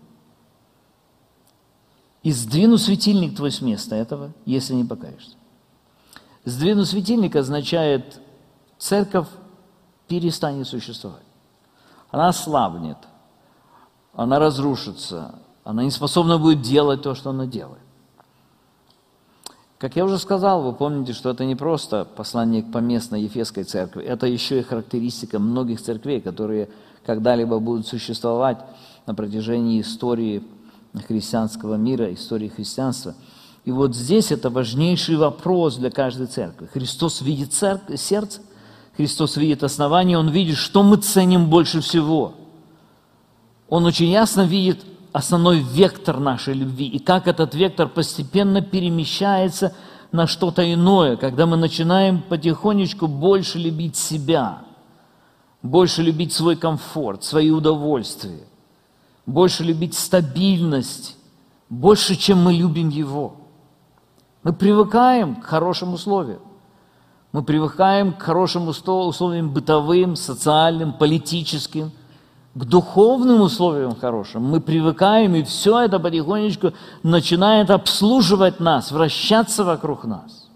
и сдвину светильник твой с места этого, если не покаешься. Сдвину светильник означает, церковь перестанет существовать. Она ослабнет, она разрушится, она не способна будет делать то, что она делает. Как я уже сказал, вы помните, что это не просто послание к поместной Ефесской церкви, это еще и характеристика многих церквей, которые когда-либо будут существовать на протяжении истории христианского мира, истории христианства. И вот здесь это важнейший вопрос для каждой церкви. Христос видит церковь, сердце, Христос видит основание, Он видит, что мы ценим больше всего. Он очень ясно видит основной вектор нашей любви, и как этот вектор постепенно перемещается на что-то иное, когда мы начинаем потихонечку больше любить себя, больше любить свой комфорт, свои удовольствия, больше любить стабильность, больше, чем мы любим Его. Мы привыкаем к хорошим условиям. Мы привыкаем к хорошим условиям бытовым, социальным, политическим, к духовным условиям хорошим. Мы привыкаем, и все это потихонечку начинает обслуживать нас, вращаться вокруг нас.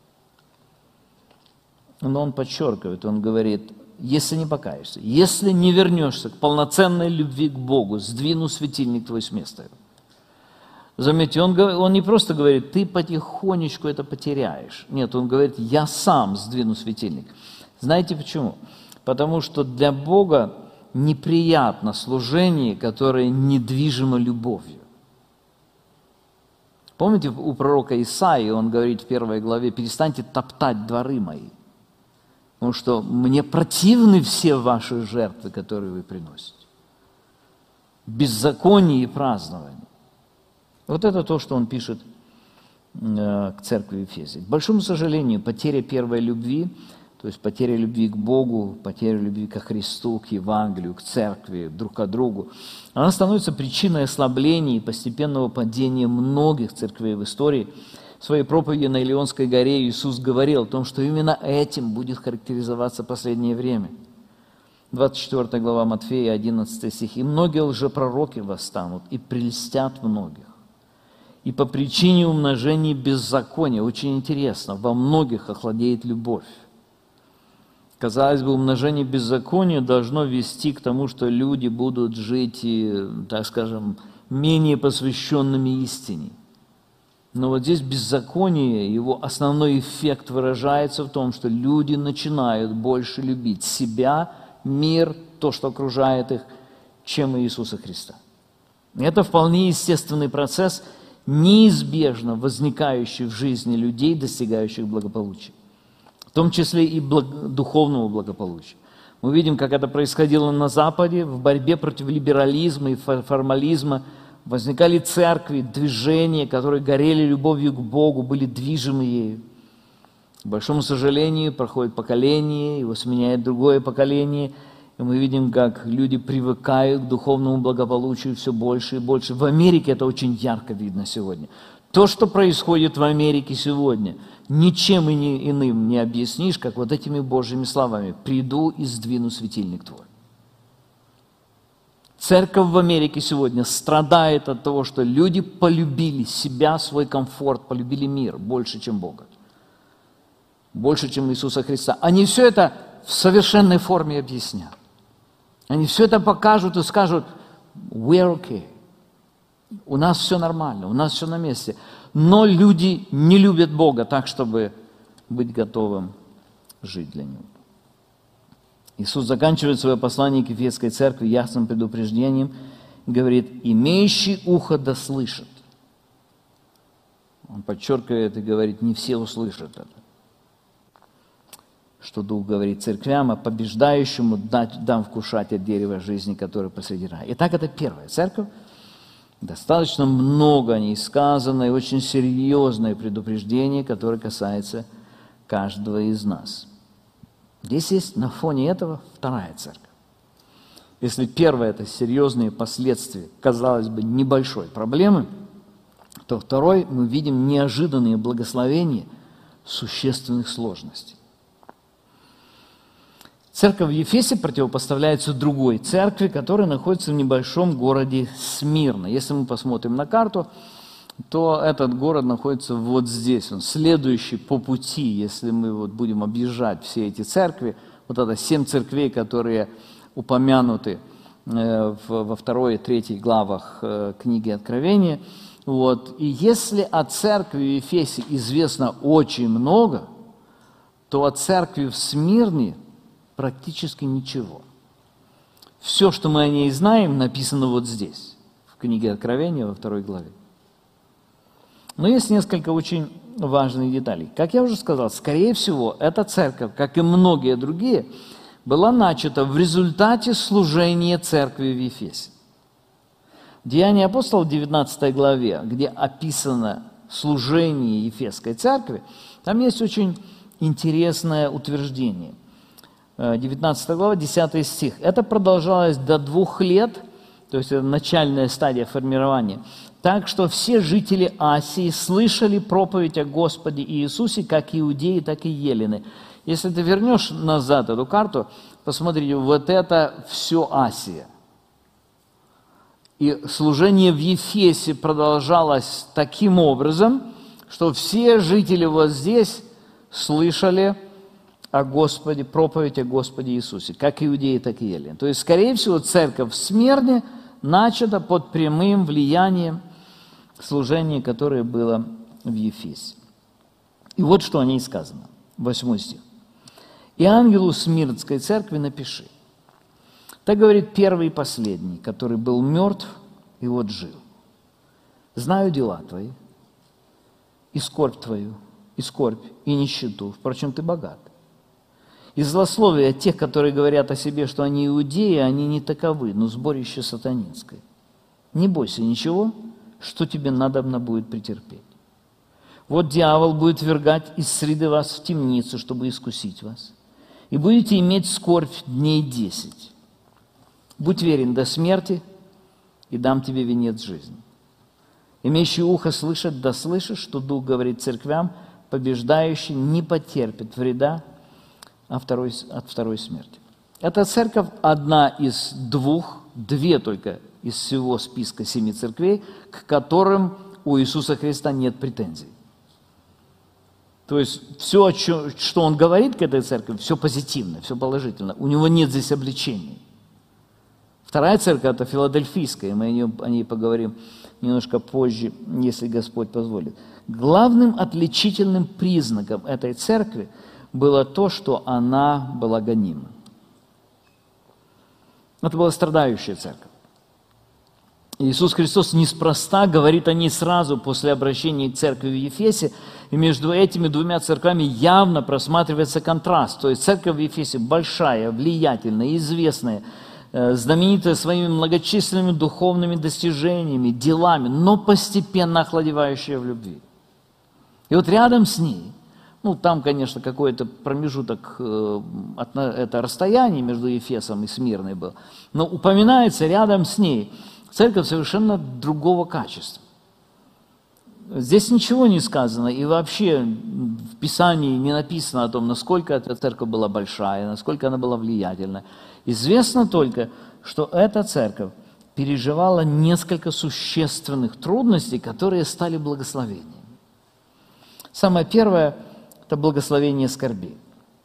Но Он подчеркивает, Он говорит: если не покаешься, если не вернешься к полноценной любви к Богу, сдвину светильник твой с места. Заметьте, он, он не просто говорит: ты потихонечку это потеряешь. Нет, Он говорит: я сам сдвину светильник. Знаете почему? Потому что для Бога неприятно служение, которое недвижимо любовью. Помните, у пророка Исаии он говорит в первой главе: перестаньте топтать дворы мои, потому что мне противны все ваши жертвы, которые вы приносите. Беззаконие и празднование. Вот это то, что он пишет э, к церкви Ефесе. К большому сожалению, потеря первой любви, то есть потеря любви к Богу, потеря любви ко Христу, к Евангелию, к церкви, друг к другу, она становится причиной ослабления и постепенного падения многих церквей в истории. В своей проповеди на Илионской горе Иисус говорил о том, что именно этим будет характеризоваться последнее время. двадцать четвёртая глава Матфея, одиннадцатый стих. «И многие лжепророки восстанут, и прельстят многих. И по причине умножения беззакония», очень интересно, во многих охладеет любовь. Казалось бы, умножение беззакония должно вести к тому, что люди будут жить, и, так скажем, менее посвященными истине. Но вот здесь беззаконие, его основной эффект выражается в том, что люди начинают больше любить себя, мир, то, что окружает их, чем Иисуса Христа. Это вполне естественный процесс, неизбежно возникающий в жизни людей, достигающих благополучия, в том числе и благ... духовного благополучия. Мы видим, как это происходило на Западе, в борьбе против либерализма и формализма. Возникали церкви, движения, которые горели любовью к Богу, были движимы ею. К большому сожалению, проходит поколение, его сменяет другое поколение, и мы видим, как люди привыкают к духовному благополучию все больше и больше. В Америке это очень ярко видно сегодня. То, что происходит в Америке сегодня, ничем и ни иным не объяснишь, как вот этими Божьими словами: «Приду и сдвину светильник твой». Церковь в Америке сегодня страдает от того, что люди полюбили себя, свой комфорт, полюбили мир больше, чем Бога, больше, чем Иисуса Христа. Они все это в совершенной форме объяснят. Они все это покажут и скажут: «We're okay». У нас все нормально, у нас все на месте. Но люди не любят Бога так, чтобы быть готовым жить для Него. Иисус заканчивает свое послание к Ефесской церкви ясным предупреждением, говорит: «Имеющий ухо да слышит». Он подчеркивает и говорит: не все услышат это. Что Дух говорит церквям, а побеждающему дать, дам вкушать от дерева жизни, которое посреди рая. Итак, это первая церковь. Достаточно много о ней сказано, и очень серьезное предупреждение, которое касается каждого из нас. Здесь есть на фоне этого вторая церковь. Если первая – это серьезные последствия, казалось бы, небольшой проблемы, то второй мы видим неожиданные благословения существенных сложностей. Церковь в Ефесе противопоставляется другой церкви, которая находится в небольшом городе Смирна. Если мы посмотрим на карту, то этот город находится вот здесь. Он следующий по пути, если мы вот будем объезжать все эти церкви. Вот это семь церквей, которые упомянуты во второй и третьей главах книги Откровения. Вот. И если о церкви в Ефесе известно очень много, то о церкви в Смирне практически ничего. Все, что мы о ней знаем, написано вот здесь, в книге Откровения, во второй главе. Но есть несколько очень важных деталей. Как я уже сказал, скорее всего, эта церковь, как и многие другие, была начата в результате служения церкви в Ефесе. В Деяния апостолов, в девятнадцатой главе, где описано служение Ефесской церкви, там есть очень интересное утверждение. девятнадцатая глава, десятый стих. Это продолжалось до двух лет, то есть это начальная стадия формирования, так что все жители Асии слышали проповедь о Господе Иисусе, как иудеи, так и елены. Если ты вернешь назад эту карту, посмотрите, вот это все Асия. И служение в Ефесе продолжалось таким образом, что все жители вот здесь слышали о Господе, проповедь о Господе Иисусе, как иудеи, так и елены. То есть, скорее всего, церковь в Смирне начата под прямым влиянием служения, которое было в Ефесе. И вот что о ней сказано, восьмой стих. «И ангелу Смирнской церкви напиши. Так говорит первый и последний, который был мертв и вот жил. Знаю дела твои, и скорбь твою, и скорбь, и нищету. Впрочем, ты богат. И злословие от тех, которые говорят о себе, что они иудеи, они не таковы, но сборище сатанинское. Не бойся ничего, что тебе надобно будет претерпеть. Вот дьявол будет ввергать из среды вас в темницу, чтобы искусить вас. И будете иметь скорбь дней десять. Будь верен до смерти, и дам тебе венец жизни. Имеющий ухо слышать, да слышишь, что Дух говорит церквям, побеждающий не потерпит вреда от второй, от второй смерти». Эта церковь одна из двух, две только из всего списка семи церквей, к которым у Иисуса Христа нет претензий. То есть все, что Он говорит к этой церкви, все позитивно, все положительно. У Него нет здесь обличений. Вторая церковь – это филадельфийская, мы о ней, о ней поговорим немножко позже, если Господь позволит. Главным отличительным признаком этой церкви было то, что она была гонима. Это была страдающая церковь. Иисус Христос неспроста говорит о ней сразу после обращения к церкви в Ефесе, и между этими двумя церквами явно просматривается контраст. То есть церковь в Ефесе большая, влиятельная, известная, знаменитая своими многочисленными духовными достижениями, делами, но постепенно охладевающая в любви. И вот рядом с ней, ну там, конечно, какой-то промежуток, это расстояние между Ефесом и Смирной был, но упоминается рядом с ней церковь совершенно другого качества. Здесь ничего не сказано, и вообще в Писании не написано о том, насколько эта церковь была большая, насколько она была влиятельна. Известно только, что эта церковь переживала несколько существенных трудностей, которые стали благословением. Самое первое – это благословение скорби.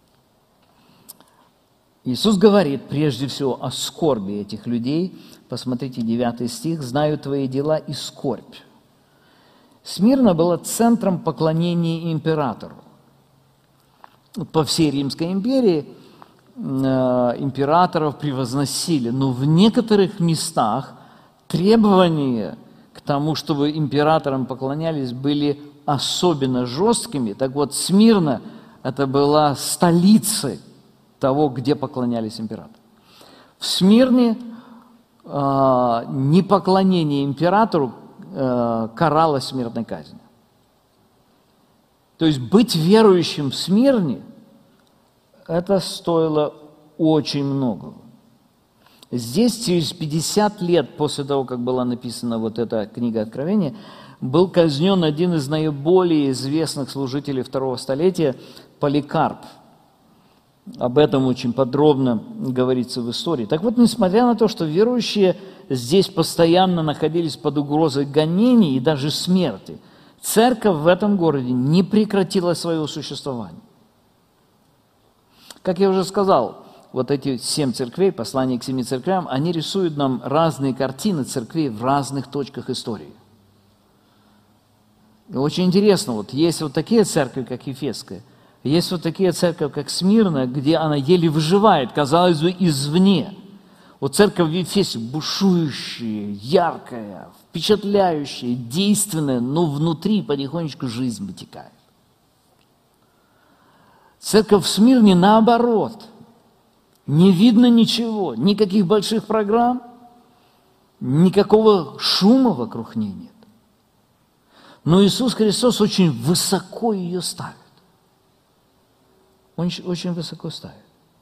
Иисус говорит прежде всего о скорби этих людей. Посмотрите, девятый стих. «Знаю твои дела и скорбь». Смирна была центром поклонения императору. По всей Римской империи э, императоров превозносили, но в некоторых местах требования к тому, чтобы императорам поклонялись, были особенно жесткими. Так вот, Смирна – это была столицей того, где поклонялись императору. В Смирне э, непоклонение императору э, каралось смертной казнью. То есть быть верующим в Смирне – это стоило очень многого. Здесь, через пятьдесят лет после того, как была написана вот эта книга Откровения, был казнен один из наиболее известных служителей второго столетия – Поликарп. Об этом очень подробно говорится в истории. Так вот, несмотря на то, что верующие здесь постоянно находились под угрозой гонений и даже смерти, церковь в этом городе не прекратила своего существования. Как я уже сказал, вот эти семь церквей, послание к семи церквям, они рисуют нам разные картины церквей в разных точках истории. И очень интересно, вот есть вот такие церкви, как Ефесская, есть вот такие церкви, как Смирна, где она еле выживает, казалось бы, извне. Вот церковь в Ефесе бушующая, яркая, впечатляющая, действенная, но внутри потихонечку жизнь вытекает. Церковь в Смирне наоборот. Не видно ничего, никаких больших программ, никакого шума вокруг нее нет. Но Иисус Христос очень высоко ее ставит. Он очень высоко ставит.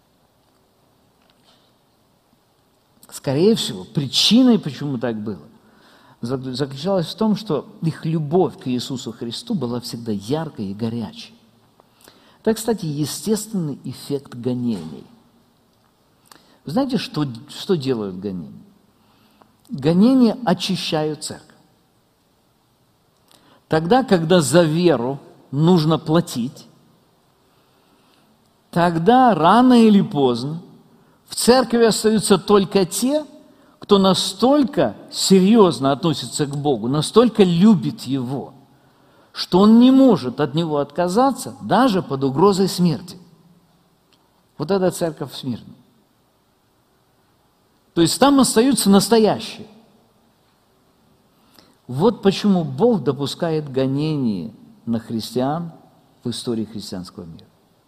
Скорее всего, причиной, почему так было, заключалась в том, что их любовь к Иисусу Христу была всегда яркой и горячей. Это, кстати, естественный эффект гонений. Вы знаете, что, что делают гонения? Гонения очищают церковь. Тогда, когда за веру нужно платить, тогда рано или поздно в церкви остаются только те, кто настолько серьезно относится к Богу, настолько любит Его, что он не может от Него отказаться даже под угрозой смерти. Вот это церковь в Смирне. То есть там остаются настоящие. Вот почему Бог допускает гонения на христиан в истории христианского мира.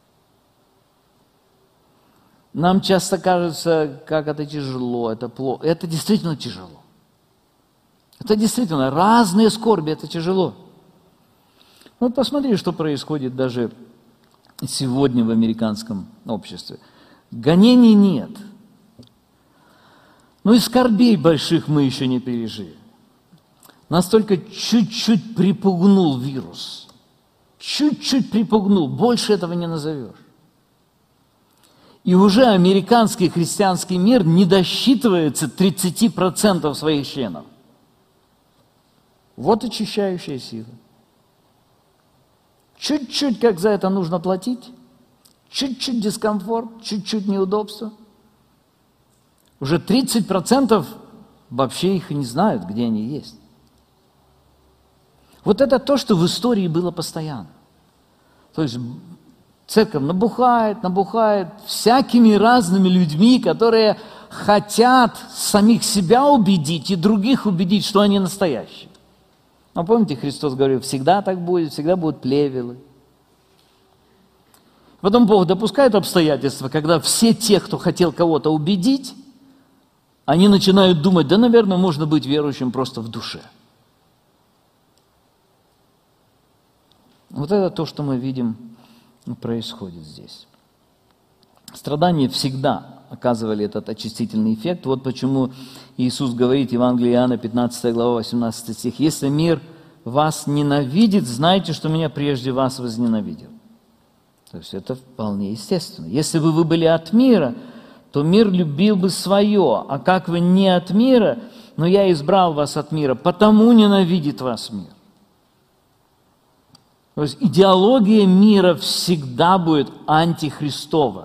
Нам часто кажется, как это тяжело, это плохо. Это действительно тяжело. Это действительно разные скорби, это тяжело. Вот посмотри, что происходит даже сегодня в американском обществе. Гонений нет. Но и скорбей больших мы еще не пережили. Нас только чуть-чуть припугнул вирус. Чуть-чуть припугнул, больше этого не назовешь. И уже американский христианский мир не досчитывается тридцати процентов своих членов. Вот очищающая сила. Чуть-чуть, как за это нужно платить, чуть-чуть дискомфорт, чуть-чуть неудобство. Уже тридцать процентов вообще их и не знают, где они есть. Вот это то, что в истории было постоянно. То есть Церковь набухает, набухает всякими разными людьми, которые хотят самих себя убедить и других убедить, что они настоящие. А помните, Христос говорил, всегда так будет, всегда будут плевелы. Потом Бог допускает обстоятельства, когда все те, кто хотел кого-то убедить, они начинают думать, да, наверное, можно быть верующим просто в душе. Вот это то, что мы видим, происходит здесь. Страдания всегда оказывали этот очистительный эффект. Вот почему Иисус говорит, Евангелие Иоанна, пятнадцатая глава, восемнадцатый стих, «Если мир вас ненавидит, знайте, что меня прежде вас возненавидел». То есть это вполне естественно. Если бы вы были от мира, то мир любил бы свое, а как вы не от мира, но я избрал вас от мира, потому ненавидит вас мир. То есть идеология мира всегда будет антихристова,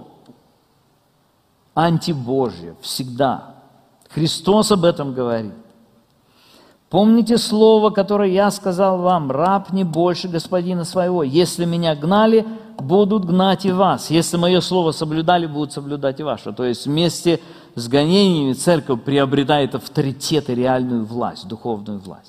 антибожья, всегда. Христос об этом говорит. Помните слово, которое я сказал вам, раб не больше господина своего. Если меня гнали, будут гнать и вас. Если мое слово соблюдали, будут соблюдать и ваше. То есть вместе с гонениями церковь приобретает авторитет и реальную власть, духовную власть.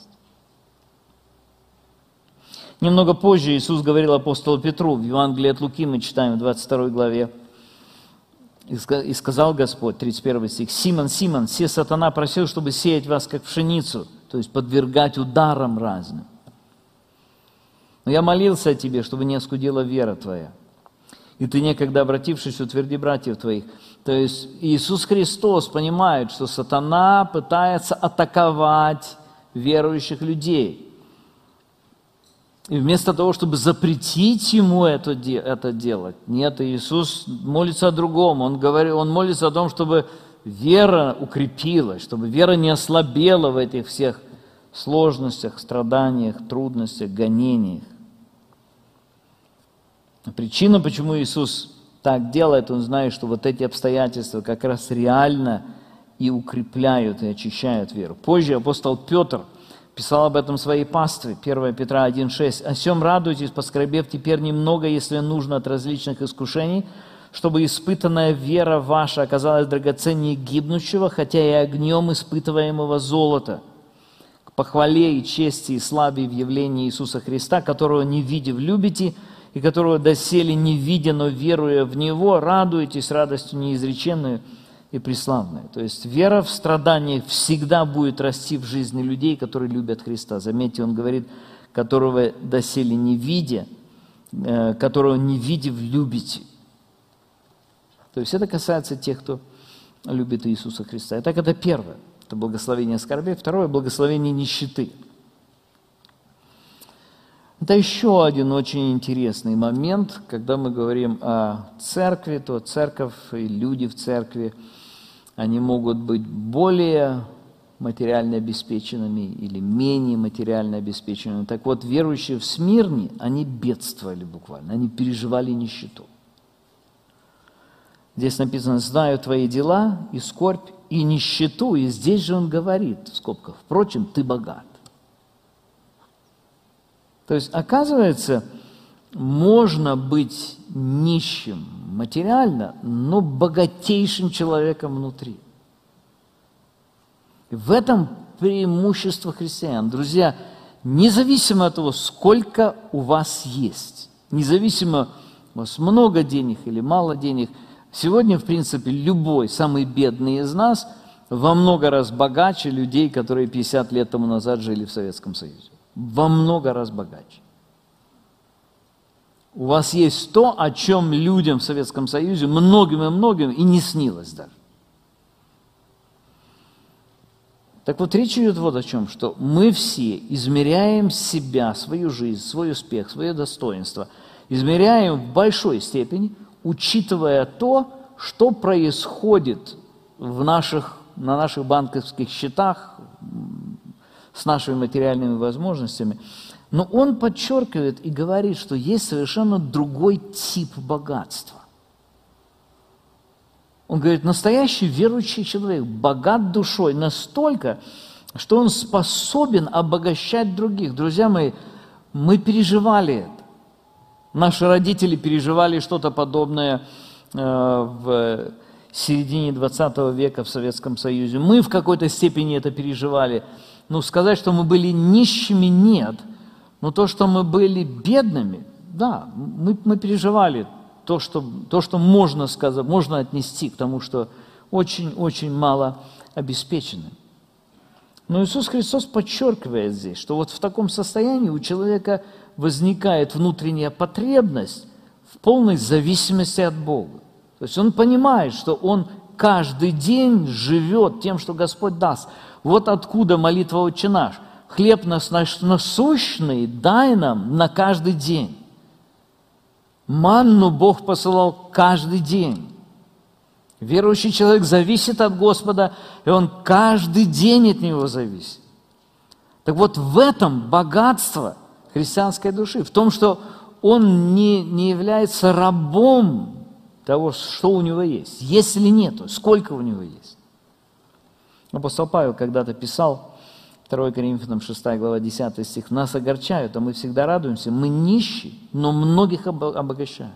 Немного позже Иисус говорил апостолу Петру, в Евангелии от Луки мы читаем в двадцать второй главе, и сказал Господь, тридцать первый стих, «Симон, Симон, се сатана просил, чтобы сеять вас, как пшеницу», то есть подвергать ударам разным. «Но я молился о тебе, чтобы не оскудела вера твоя. И ты, некогда обратившись, утверди братьев твоих». То есть Иисус Христос понимает, что сатана пытается атаковать верующих людей. И вместо того, чтобы запретить ему это, это делать, нет, Иисус молится о другом. Он, говорит, он молится о том, чтобы вера укрепилась, чтобы вера не ослабела в этих всех сложностях, страданиях, трудностях, гонениях. Причина, почему Иисус так делает, Он знает, что вот эти обстоятельства как раз реально и укрепляют, и очищают веру. Позже апостол Петр писал об этом своей пастве, первое Петра один шесть. «О сем радуйтесь, поскорбев теперь немного, если нужно, от различных искушений, чтобы испытанная вера ваша оказалась драгоценнее гибнущего, хотя и огнем испытываемого золота, к похвале и чести и славе в явлении Иисуса Христа, которого не видев любите, и которого доселе не видя, но веруя в Него, радуетесь радостью неизреченную и преславную». То есть вера в страданиях всегда будет расти в жизни людей, которые любят Христа. Заметьте, он говорит, которого доселе не видя, которого не видев любите. То есть это касается тех, кто любит Иисуса Христа. Итак, это первое. Это благословение скорбей. Второе – благословение нищеты. Это еще один очень интересный момент, когда мы говорим о церкви, то церковь и люди в церкви, они могут быть более материально обеспеченными или менее материально обеспеченными. Так вот, верующие в Смирне, они бедствовали буквально, они переживали нищету. Здесь написано, знаю твои дела и скорбь, и нищету, и здесь же он говорит, в скобках, впрочем, ты богат. То есть, оказывается, можно быть нищим материально, но богатейшим человеком внутри. И в этом преимущество христиан. Друзья, независимо от того, сколько у вас есть, независимо, у вас много денег или мало денег, сегодня, в принципе, любой, самый бедный из нас во много раз богаче людей, которые пятьдесят лет тому назад жили в Советском Союзе. Во много раз богаче. У вас есть то, о чем людям в Советском Союзе, многим и многим, и не снилось даже. Так вот, речь идет вот о чем, что мы все измеряем себя, свою жизнь, свой успех, свое достоинство, измеряем в большой степени, учитывая то, что происходит в наших, на наших банковских счетах, с нашими материальными возможностями. Но он подчеркивает и говорит, что есть совершенно другой тип богатства. Он говорит, настоящий верующий человек богат душой настолько, что он способен обогащать других. Друзья мои, мы переживали это. Наши родители переживали что-то подобное э, в середине двадцатого века в Советском Союзе. Мы в какой-то степени это переживали. Ну, сказать, что мы были нищими, нет. Но то, что мы были бедными, да, мы, мы переживали то что, то, что можно сказать, можно отнести к тому, что очень-очень мало обеспечены. Но Иисус Христос подчеркивает здесь, что вот в таком состоянии у человека возникает внутренняя потребность в полной зависимости от Бога. То есть он понимает, что он каждый день живет тем, что Господь даст. Вот откуда молитва «Отче наш». Хлеб наш насущный дай нам на каждый день. Манну Бог посылал каждый день. Верующий человек зависит от Господа, и он каждый день от Него зависит. Так вот, в этом богатство христианской души, в том, что он не, не является рабом того, что у него есть. Есть или нет, сколько у него есть. Апостол Павел когда-то писал, второе Коринфянам шестая глава, десятый стих, «Нас огорчают, а мы всегда радуемся, мы нищие, но многих обогащаем».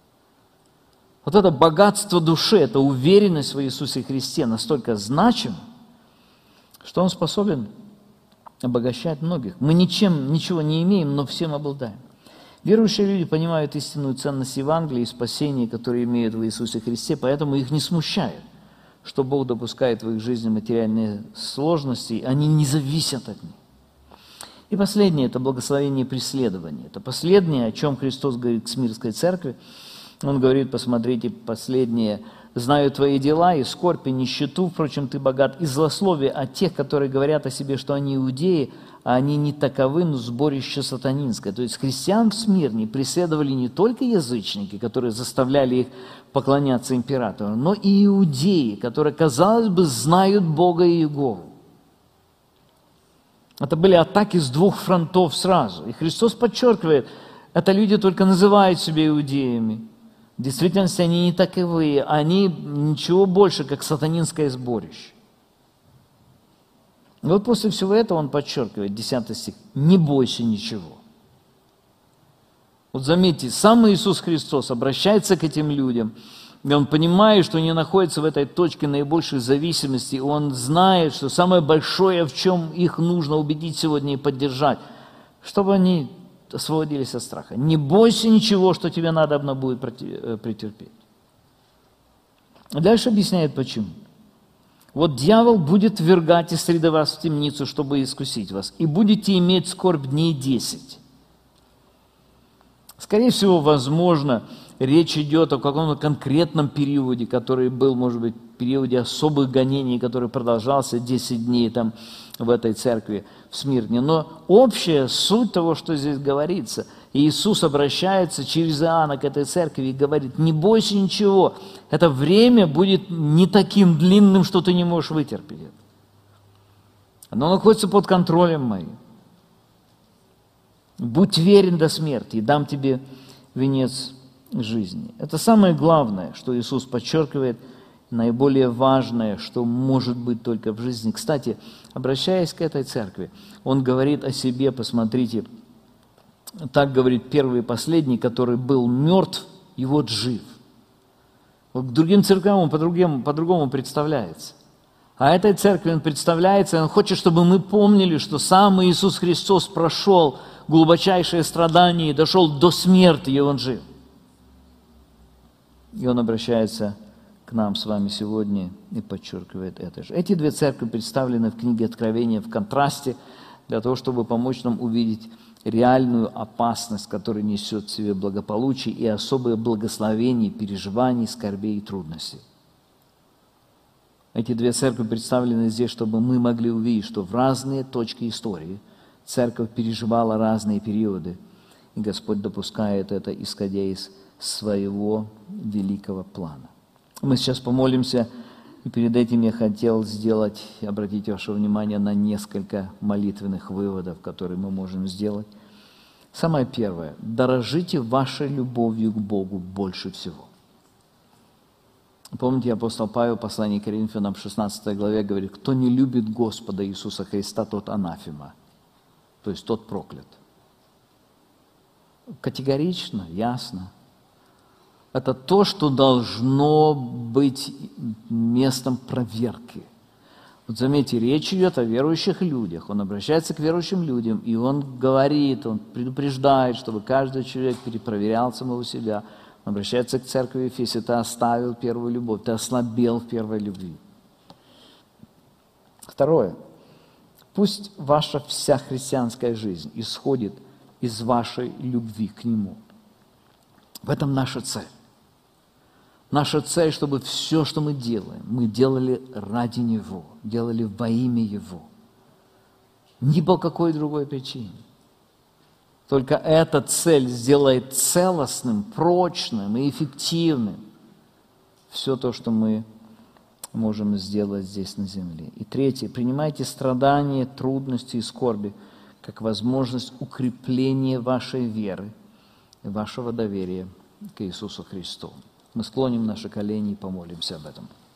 Вот это богатство души, эта уверенность в Иисусе Христе настолько значима, что Он способен обогащать многих. Мы ничем, ничего не имеем, но всем обладаем. Верующие люди понимают истинную ценность Евангелия и спасения, которое имеют в Иисусе Христе, поэтому их не смущает, что Бог допускает в их жизни материальные сложности, они не зависят от них. И последнее – это благословение преследования. Это последнее, о чем Христос говорит к Смирнской церкви. Он говорит, посмотрите, последнее, «Знаю твои дела, и скорбь, и нищету, впрочем, ты богат, и злословие от тех, которые говорят о себе, что они иудеи, а они не таковы, но сборище сатанинское». То есть христиан в Смирне преследовали не только язычники, которые заставляли их поклоняться императору, но и иудеи, которые, казалось бы, знают Бога и Иегову. Это были атаки с двух фронтов сразу. И Христос подчеркивает, это люди только называют себя иудеями. В действительности они не таковые, они ничего больше, как сатанинское сборище. И вот после всего этого он подчеркивает, десятый стих, «Не бойся ничего». Вот заметьте, сам Иисус Христос обращается к этим людям, и Он понимает, что они находятся в этой точке наибольшей зависимости, и Он знает, что самое большое, в чем их нужно убедить сегодня и поддержать, чтобы они освободились от страха. Не бойся ничего, что тебе надобно будет претерпеть. Дальше объясняет, почему. Вот дьявол будет ввергать из среды вас в темницу, чтобы искусить вас, и будете иметь скорбь дней десять. Скорее всего, возможно, речь идет о каком-то конкретном периоде, который был, может быть, периоде особых гонений, который продолжался десять дней там в этой церкви в Смирне. Но общая суть того, что здесь говорится, Иисус обращается через Иоанна к этой церкви и говорит, не бойся ничего, это время будет не таким длинным, что ты не можешь вытерпеть. Оно находится под контролем моим. Будь верен до смерти, и дам тебе венец жизни. Это самое главное, что Иисус подчеркивает, наиболее важное, что может быть только в жизни. Кстати, обращаясь к этой церкви, Он говорит о себе, посмотрите, так говорит первый и последний, который был мертв, и вот жив. Вот к другим церквям он по-другому, по-другому представляется. А этой церкви Он представляется, и Он хочет, чтобы мы помнили, что сам Иисус Христос прошел глубочайшее страдание и дошел до смерти, и Он жив. И Он обращается к нам с вами сегодня и подчеркивает это же. Эти две церкви представлены в книге Откровения в контрасте для того, чтобы помочь нам увидеть реальную опасность, которую несет в себе благополучие и особое благословение переживаний, скорбей и трудностей. Эти две церкви представлены здесь, чтобы мы могли увидеть, что в разные точки истории церковь переживала разные периоды, и Господь допускает это, исходя из своего великого плана. Мы сейчас помолимся, и перед этим я хотел сделать, обратить ваше внимание на несколько молитвенных выводов, которые мы можем сделать. Самое первое. Дорожите вашей любовью к Богу больше всего. Помните, апостол Павел в послании к Коринфянам в шестнадцатой главе говорит, кто не любит Господа Иисуса Христа, тот анафема, то есть тот проклят. Категорично, ясно. Это то, что должно быть местом проверки. Вот заметьте, речь идет о верующих людях. Он обращается к верующим людям, и он говорит, он предупреждает, чтобы каждый человек перепроверял самого себя. Он обращается к церкви Ефесе: ты оставил первую любовь, ты ослабел в первой любви. Второе. Пусть ваша вся христианская жизнь исходит из вашей любви к Нему. В этом наша цель. Наша цель, чтобы все, что мы делаем, мы делали ради Него, делали во имя Его. Ни по какой другой причине. Только эта цель сделает целостным, прочным и эффективным все то, что мы можем сделать здесь на земле. И третье. Принимайте страдания, трудности и скорби как возможность укрепления вашей веры и вашего доверия к Иисусу Христу. Мы склоним наши колени и помолимся об этом.